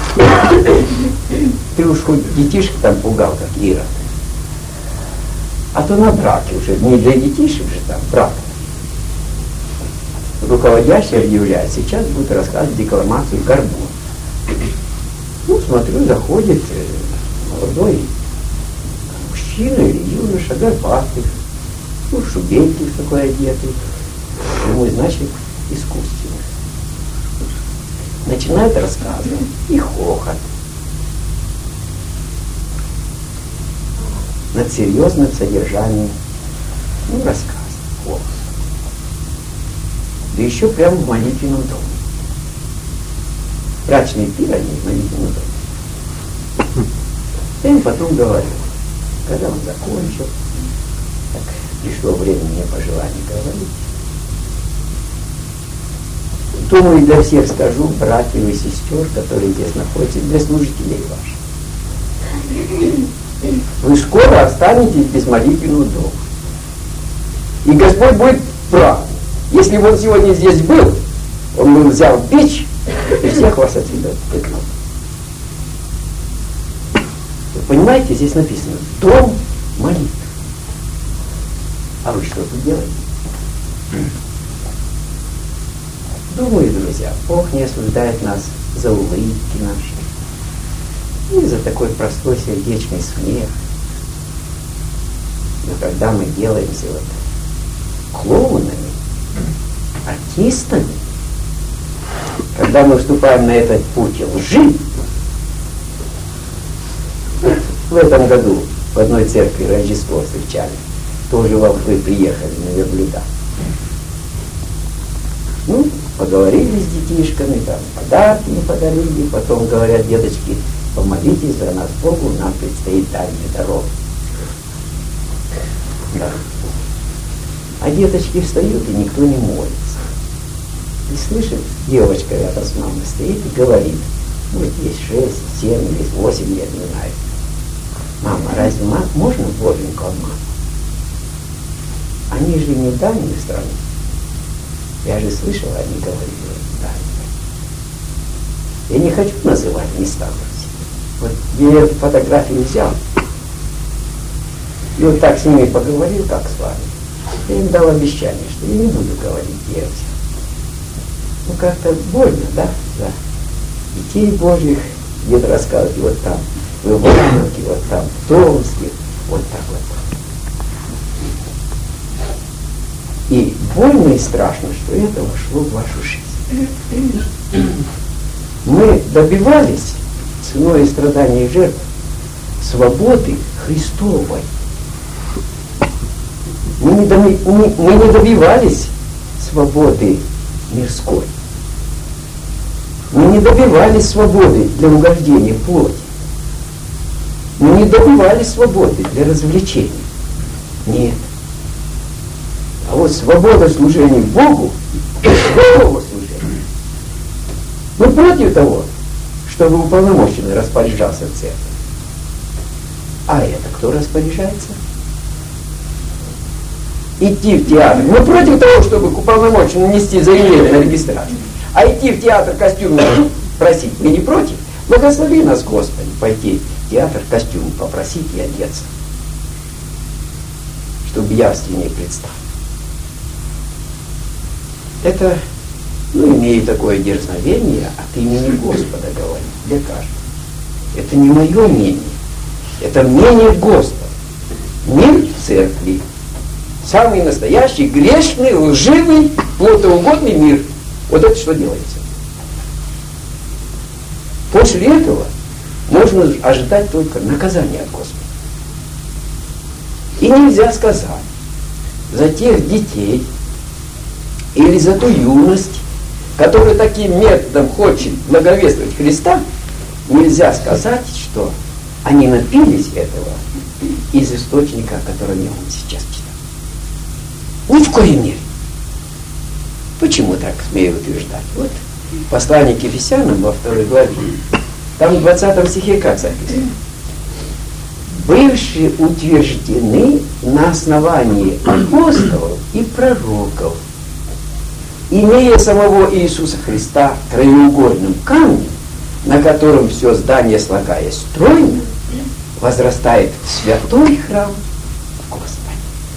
Ты уж хоть детишек там пугал, как Ирод. А то на браке уже, не для детишек же там, брак. Руководящий объявляет, сейчас будет рассказывать декламацию Горбун. Ну, смотрю, заходит молодой мужчина или юноша, горбатый, ну, в шубейке в такой одетый. Ему, значит, искусственно. Начинает рассказывать, и хохот. Над серьезным содержанием, ну, рассказ, голос. Да еще прямо в молитвенном доме. Брачный пир они в молитвенном доме. Я им потом говорю, когда он закончил, так пришло время мне пожелание говорить. Думаю, для всех скажу, братьев и сестер, которые здесь находятся, для служителей ваших. Вы скоро останетесь без молитвенного дома. И Господь будет прав. Если бы он сегодня здесь был, он бы взял печь и всех вас отсюда выгнал. Вы понимаете, здесь написано «Дом молитвы». А вы что тут делаете? Думаю, друзья, Бог не осуждает нас за улыбки наши, и за такой простой сердечный смех. Но когда мы делаемся вот клоунами, артистами, когда мы вступаем на этот путь лжи, в этом году в одной церкви Рождество встречали, тоже волхвы приехали на верблюдах. Ну, поговорили с детишками, там подарки не подарили, потом говорят, деточки, помолитесь за нас Богу, нам предстоит дальняя дорога. Да. А деточки встают, и никто не молится. И слышит, девочка рядом с мамой стоит и говорит, может, есть шесть, семь или восемь лет, не знаю. Мама, разве ма- можно Боженьку обмануть? Они же не дальние страны. Я же слышала, они говорили, да. Я не хочу называть места в России. Вот я эту фотографию взял, и вот так с ними поговорил, как с вами. Я им дал обещание, что я не буду говорить, где я взял. Ну как-то больно, да? Да. Детей Божьих где-то рассказывать, вот там, в Ивановке, вот там, в Томске, вот так вот. И больно и страшно, что это вошло в вашу жизнь. Мы добивались ценой страданий и жертв свободы Христовой. Мы не, доби, мы, мы не добивались свободы мирской. Мы не добивались свободы для угождения плоти. Мы не добивались свободы для развлечений. Нет. А вот свобода служения Богу, какого служения? Мы против того, чтобы уполномоченный распоряжался в церкви. А это кто распоряжается? Идти в театр. Мы против того, чтобы к уполномоченному нести заявление на регистрацию. А идти в театр костюм просить мы не против. Благослови нас, Господи, пойти в театр костюм попросить и одеться, чтобы явственнее представить. Это, ну, имеет такое дерзновение от имени Господа говорить для каждого. Это не мое мнение, это мнение Господа. Мир в церкви. Самый настоящий, грешный, лживый, плотоугодный мир. Вот это что делается. После этого можно ожидать только наказания от Господа. И нельзя сказать за тех детей или за ту юность, которая таким методом хочет благовествовать Христа, нельзя сказать, что они напились этого из источника, о котором я вам сейчас читал. Ни в коей мере. Почему так смею утверждать? Вот послание к Ефесянам во второй главе. Там в двадцатом стихе как записано? Бывшие утверждены на основании апостолов и пророков, имея самого Иисуса Христа краеугольным камнем, на котором все здание, слагаясь стройно, возрастает в святой храм Господа.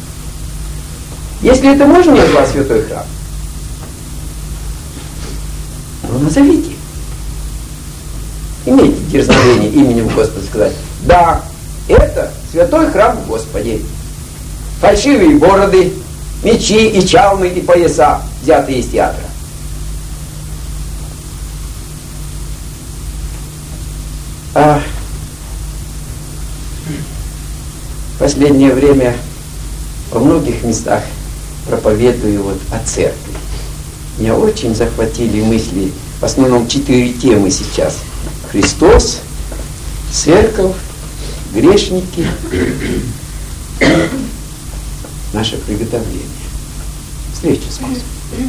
Если это можно назвать святой храм, ну назовите. Имейте дерзновение именем Господа сказать: да, это святой храм Господи. Фальшивые бороды, мечи и чалмы и пояса, взятые из театра. А в последнее время во многих местах проповедую вот о церкви. Меня очень захватили мысли, в основном четыре темы сейчас. Христос, церковь, грешники, наше приготовление, встреча с Господом.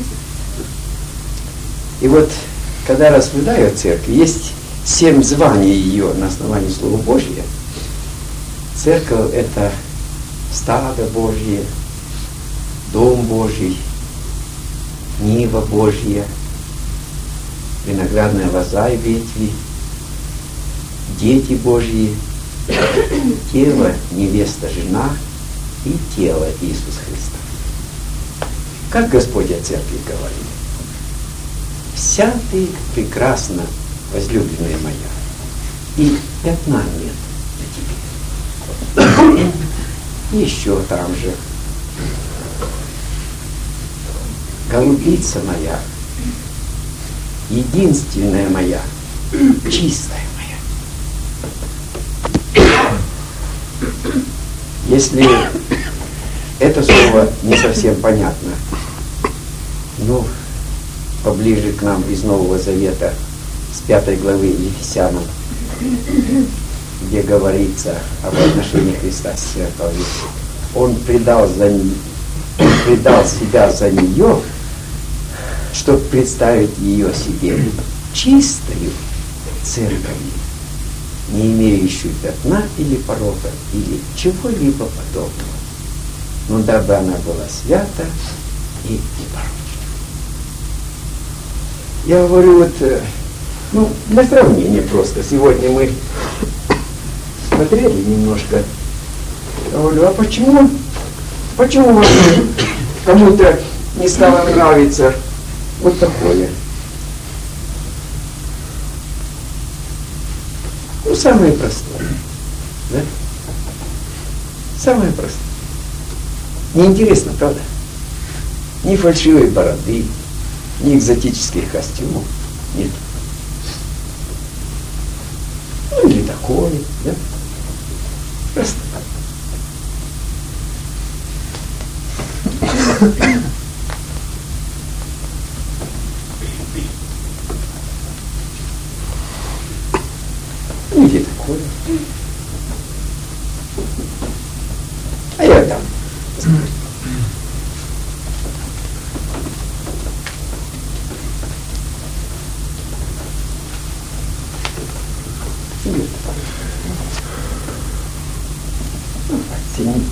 И вот, когда рассуждаю о церкви, есть семь званий ее на основании Слова Божьего. Церковь — это стадо Божье, дом Божий, нива Божья, виноградная лоза и ветви, дети Божьи, тело, невеста, жена и тело Иисуса Христа. Как Господь о церкви говорит: «Вся ты прекрасна, возлюбленная моя, и пятна нет на тебе». Еще там же: «Голубица моя, единственная моя, чистая моя». Если это слово не совсем понятно, ну, поближе к нам из Нового Завета, с пятой главы Ефесянам, где говорится об отношении Христа с церковью. Он предал, за, он предал себя за нее, чтобы представить ее себе чистою церковью, не имеющую пятна или порока, или чего-либо подобного, но дабы она была свята и непорочна. Я говорю, вот, ну, для сравнения просто. Сегодня мы смотрели немножко. Я говорю, а почему, почему кому-то не стало нравиться вот такое? Ну, самое простое. Да? Самое простое. Неинтересно, правда? Ни фальшивой бороды, ни экзотических костюмов. Нет. Ну, или такое, да? Просто. Или такое. А я там. Оцени.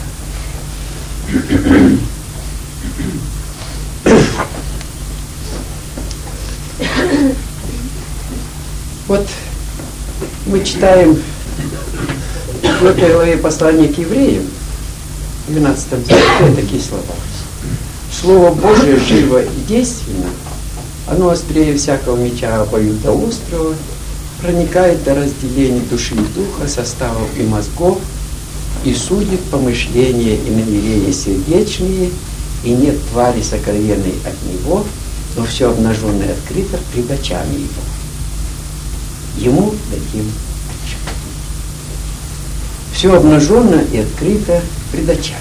Вот мы читаем в этой главе послания к евреям, в двенадцатом стихе такие слова. Слово Божие живо и действенно, оно острее всякого меча обоюдоострого, проникает до разделения души и духа, составов и мозгов, и судит помышления и намерения сердечные, и нет твари сокровенной от него, но все обнаженное открыто пред очами его. Ему дадим отчет. Все обнаженно и открыто пред очами.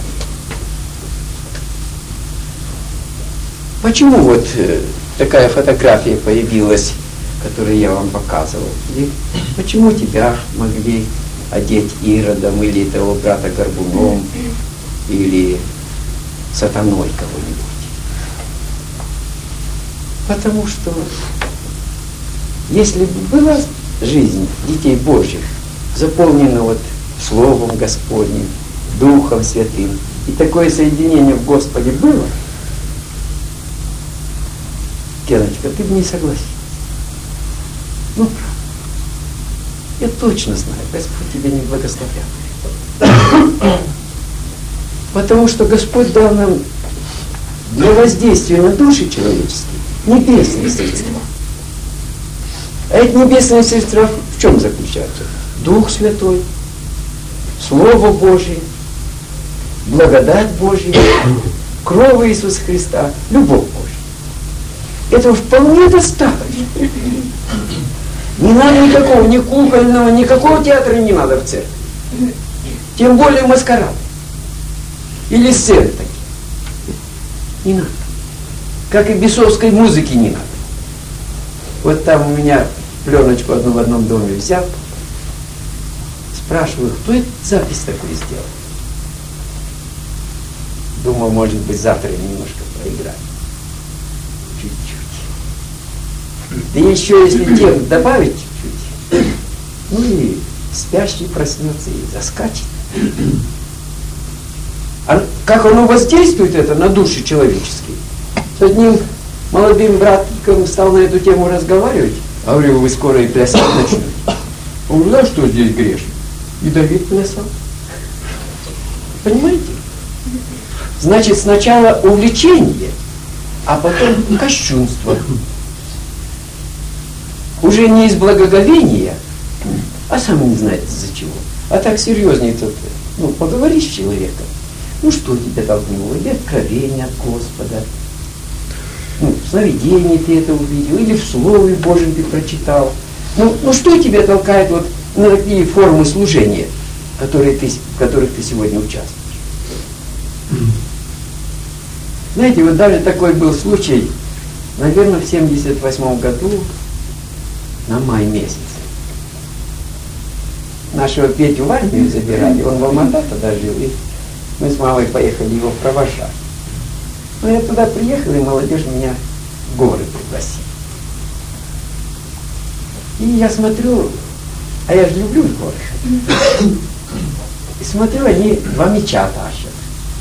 Почему вот э, такая фотография появилась, которую я вам показывал? И почему тебя могли одеть Иродом или того брата Горбуном или сатаной кого-нибудь? Потому что если бы была жизнь детей Божьих заполнена вот Словом Господним, Духом Святым, и такое соединение в Господе было, Геночка, ты бы не согласился. Ну, правда. Я точно знаю, Господь тебя не благословлял. Потому что Господь дал нам для воздействия на души человеческие небесные средства. А эти небесные средства в чем заключаются? Дух Святой, Слово Божие, благодать Божья, кровь Иисуса Христа, любовь Божья. Этого вполне достаточно. Не надо никакого, ни кукольного, никакого театра не надо в церкви. Тем более маскарад. Или сцены такие. Не надо. Как и бесовской музыки не надо. Вот там у меня пленочку одну в одном доме взял. Спрашиваю, кто эту запись такую сделал? Думал, может быть, завтра немножко поиграть. Чуть-чуть. Да еще если тем добавить чуть-чуть, ну и спящий проснется и заскачет. А как оно воздействует это на души человеческие? С одним молодым братиком стал на эту тему разговаривать. А говорю, вы скоро и плясать начнете. Он говорит, а что здесь грешно? И Давид плясал. Понимаете? Значит, сначала увлечение, а потом кощунство. Уже не из благоговения, а сам не знает из-за чего. А так серьезнее тут, ну, поговори с человеком. Ну, что тебя толкнуло? Или откровение от Господа? Ну, в сновидении ты это увидел, или в Слове Божьем ты прочитал. Ну, ну что тебя толкает вот на такие формы служения, которые ты, в которых ты сегодня участвуешь? Знаете, вот даже такой был случай, наверное, в семьдесят восьмом году, на май месяц. Нашего Петю в армию забирали, он в Алматы тогда жил, и мы с мамой поехали его провожать. Но я туда приехал, и молодежь меня в горы пригласила. И я смотрю, а я же люблю горы. И смотрю, они два меча тащат.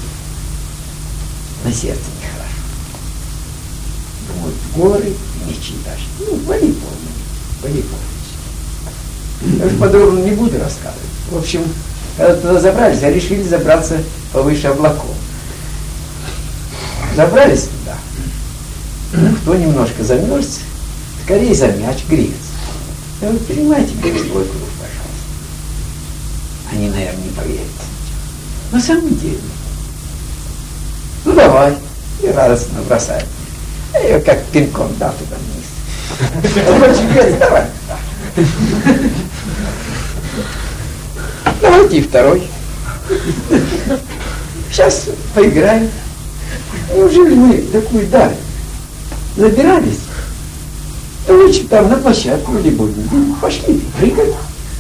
На сердце нехорошо. Думаю, горы и мечи тащат. Ну, волейбол, волейбол. Я уж подробно не буду рассказывать. В общем, когда туда забрались, а решили забраться повыше облаков. Забрались туда. Ну, кто немножко замерз, скорее за мяч греется. Я говорю, перенимайте мне свой круг, пожалуйста. Они, наверное, не поверят. На самом деле. Ну, давай. И радостно бросают. Я ее как пинком дал туда вниз. Короче, говорит, давай. Давайте и второй. Сейчас поиграем. Неужели мы такую даль забирались? Да лучше там на площадку или будем. Пошли, прыгай.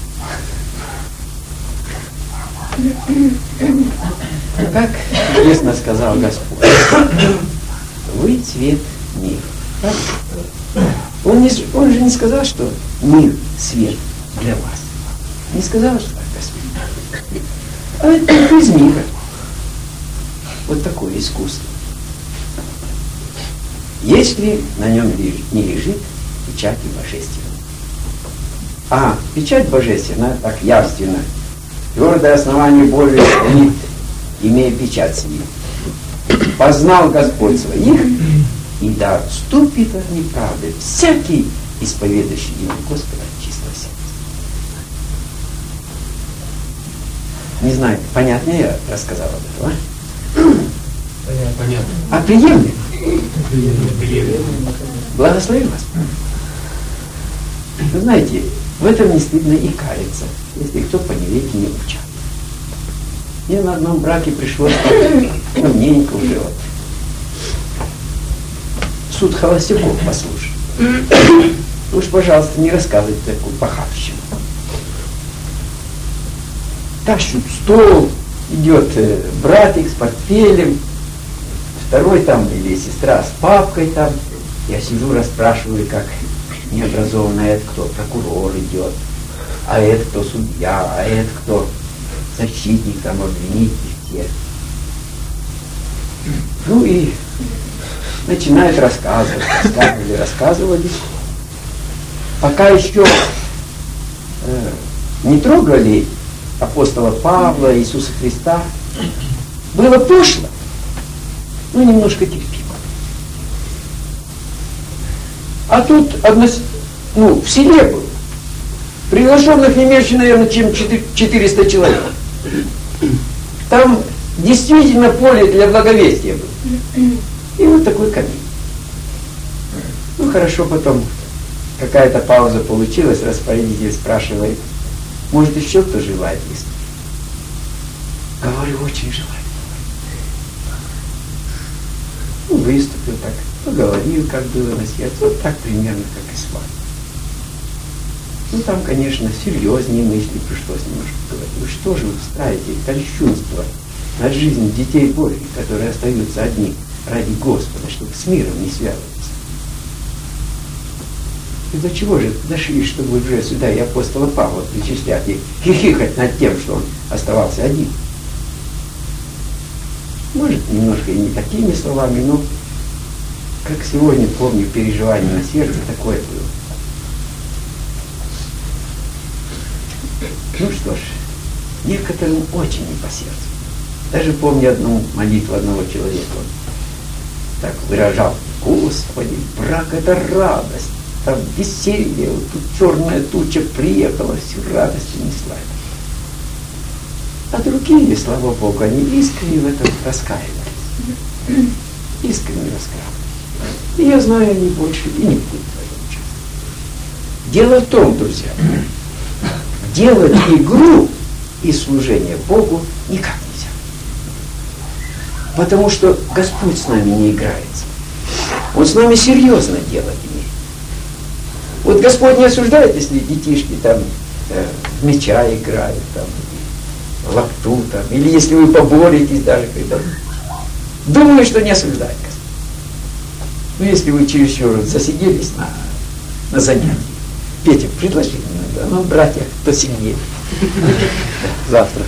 Как честно сказал Господь, вы цвет мира. Он, не, он же не сказал, что мир, свет для вас. Не сказал, что так, Господь. А это из мира. Вот такое искусство. Если на нем не лежит печать божественная. А печать божественная, так явственно, твердое основание Божие стоит, имея печать свою. Познал Господь своих, и да отступит от неправды всякий, исповедующий имя Господа от чистого сердца. Не знаю, понятно я рассказал об этом, а? Понятно. А приемлемо? Благослови вас. Вы знаете, в этом не стыдно и каяться, если кто по невеке не учат. Мне на одном браке пришлось давненько уже вот суд холостяков послушать. Уж, пожалуйста, не рассказывайте такую похабщину. Тащут стол, идет братик с портфелем, второй там или сестра с папкой там. Я сижу, расспрашиваю, как необразованный, а это кто? Прокурор идет, а это кто? Судья, а это кто? Защитник, там, обвинитель, те. Ну и начинает рассказывать, рассказывали, рассказывали. Пока еще э, не трогали апостола Павла, Иисуса Христа, было пошло, но немножко терпимо. А тут одно, ну, в селе было. Приглашенных не меньше, наверное, чем четыреста человек. Там действительно поле для благовестия было. И вот такой камин. Ну хорошо, потом какая-то пауза получилась, распорядитель спрашивает, может еще кто желает выступить? Говорю, очень желаю. Ну, выступил так, поговорил, как было на сердце, вот так примерно, как и с вами. Ну, там, конечно, серьезнее мысли пришлось немножко говорить. Вы что же вы устраиваете кощунство над жизнью детей Божьих, которые остаются одни ради Господа, чтобы с миром не связываться? И до чего же дошли, чтобы уже сюда и апостола Павла причислять и хихикать над тем, что он оставался один? Может, немножко и не такими словами, но, как сегодня помню, переживание на сердце такое было. Ну что ж, некоторым очень не по сердцу. Даже помню одну молитву одного человека. Он так выражал: Господи, брак — это радость, там веселье, вот тут черная туча приехала, всю радость унесла. А другие, слава Богу, они искренне в этом раскаивались. Искренне раскаивались. И я знаю, они больше и не будут в этом участвовать. Дело в том, друзья, делать игру и служение Богу никак нельзя. Потому что Господь с нами не играется. Он с нами серьезно делать имеет. Вот Господь не осуждает, если детишки там э, в мяча играют, там, в лапту, там, или если вы поборетесь даже когда. Думаю, что не осуждает Господь. Но если вы чересчур засиделись на, на занятии, Петя, предложи иногда, ну, братья, кто сильнее. Завтра.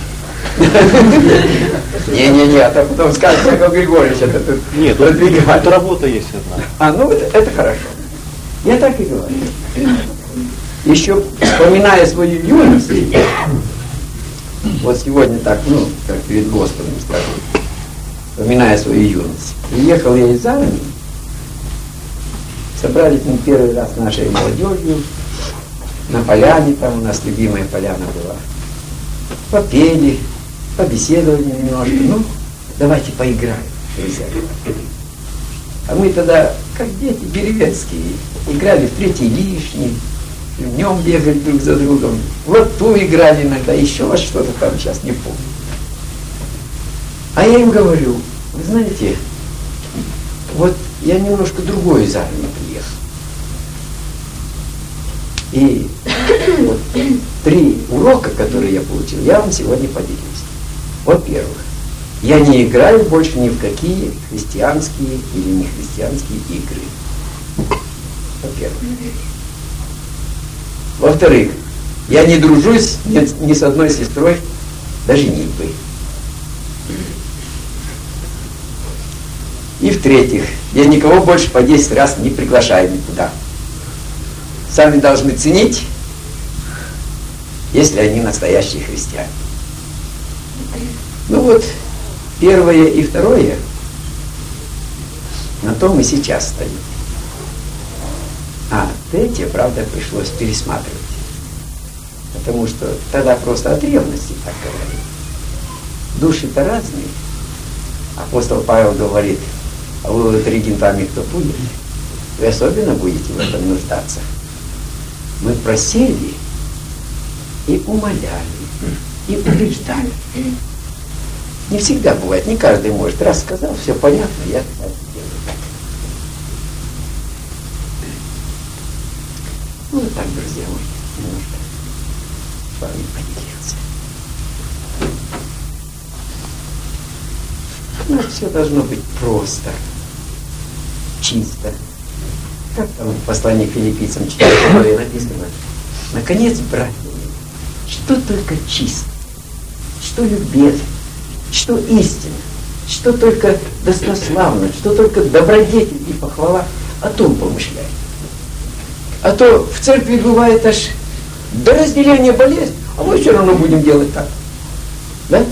Не-не-не, а то потом скажет, Яков Григорьевич, это тут нет, продвигает. Это работа есть одна. А, ну это, это хорошо. Я так и говорю. Еще вспоминая свою юность, вот сегодня так, ну, как перед Господом скажу, вспоминая свою юность, приехал я из армии, собрались мы первый раз нашей молодежью, на поляне, там у нас любимая поляна была, попели, побеседовали немножко, ну, давайте поиграем, друзья. А мы тогда, как дети деревенские, играли в третий лишний, днем бегали друг за другом, в лоту играли иногда, еще во что-то там, сейчас не помню. А я им говорю, вы знаете, вот я немножко другой из армии приехал. И вот три урока, которые я получил, я вам сегодня поделюсь. Во-первых, я не играю больше ни в какие христианские или нехристианские игры. Во-первых. Во-вторых, я не дружусь ни, ни с одной сестрой, даже нитвой. И в-третьих, я никого больше по десять раз не приглашаю никуда. Сами должны ценить, если они настоящие христиане. Ну вот, первое и второе, на том и сейчас стоит. А третье, правда, пришлось пересматривать. Потому что тогда просто от ревности так говорили. Души-то разные. Апостол Павел говорит, а вы вот регентами кто будет, вы особенно будете в этом нуждаться. Мы просили и умоляли, и убеждали. Не всегда бывает, не каждый может. Раз сказал, все понятно, я так делаю. Ну вот так, друзья мои, немножко с вами поделился. Ну, все должно быть просто, чисто. Как там в послании к филиппийцам четвёртой главе написано? Наконец, братья, что только чисто, что любезно, что истинно, что только достославно, что только добродетель и похвала, о том помышляй. А то в церкви бывает аж до разделения болезнь, а мы все равно будем делать так. Да?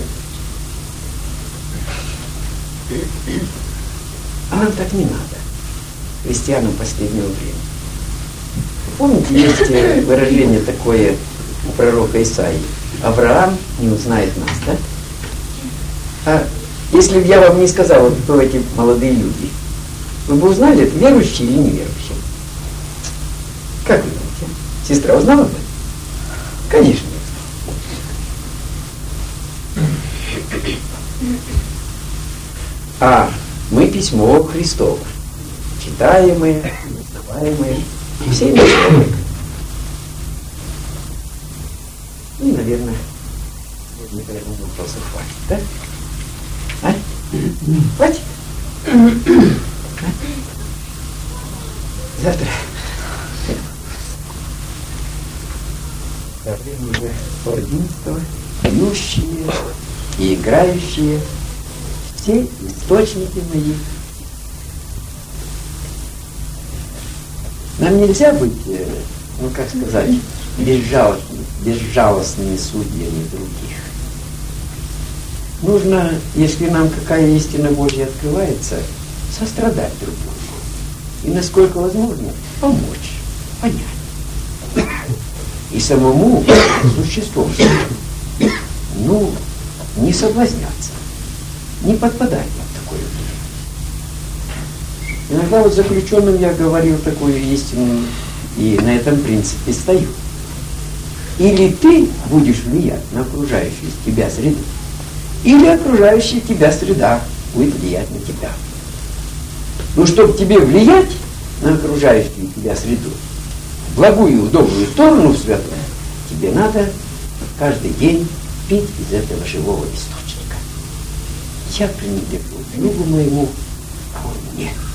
А нам так не надо, христианам последнего времени. Помните, есть выражение такое у пророка Исаии: Авраам не узнает нас, да? А если бы я вам не сказал, вот кто эти молодые люди, вы бы узнали, это верующие или неверующие? Как вы думаете? Сестра узнала бы? Конечно, не узнала. А мы письмо Христово, читаемое, узнаваемое, всеми человеками. И, наверное, наверное, вопросов хватит, да? А? Хватит? А? Завтра. Со времени уже полодиннадцатого, пьющие и играющие, все источники мои. Нам нельзя быть, ну как сказать, безжалостными, безжалостными судьями других. Нужно, если нам какая истина Божья открывается, сострадать друг другу. И насколько возможно, помочь, понять. И самому существом своим, ну, не соблазняться, не подпадать под такое влияние. Иногда вот заключенным я говорил такую истину, и на этом принципе стою. Или ты будешь влиять на окружающую тебя среду, или окружающая тебя среда будет влиять на тебя. Но чтобы тебе влиять на окружающую тебя среду, в благую и удобную сторону, в светлую, тебе надо каждый день пить из этого живого источника. Я принадлежу другу моему, а он мне.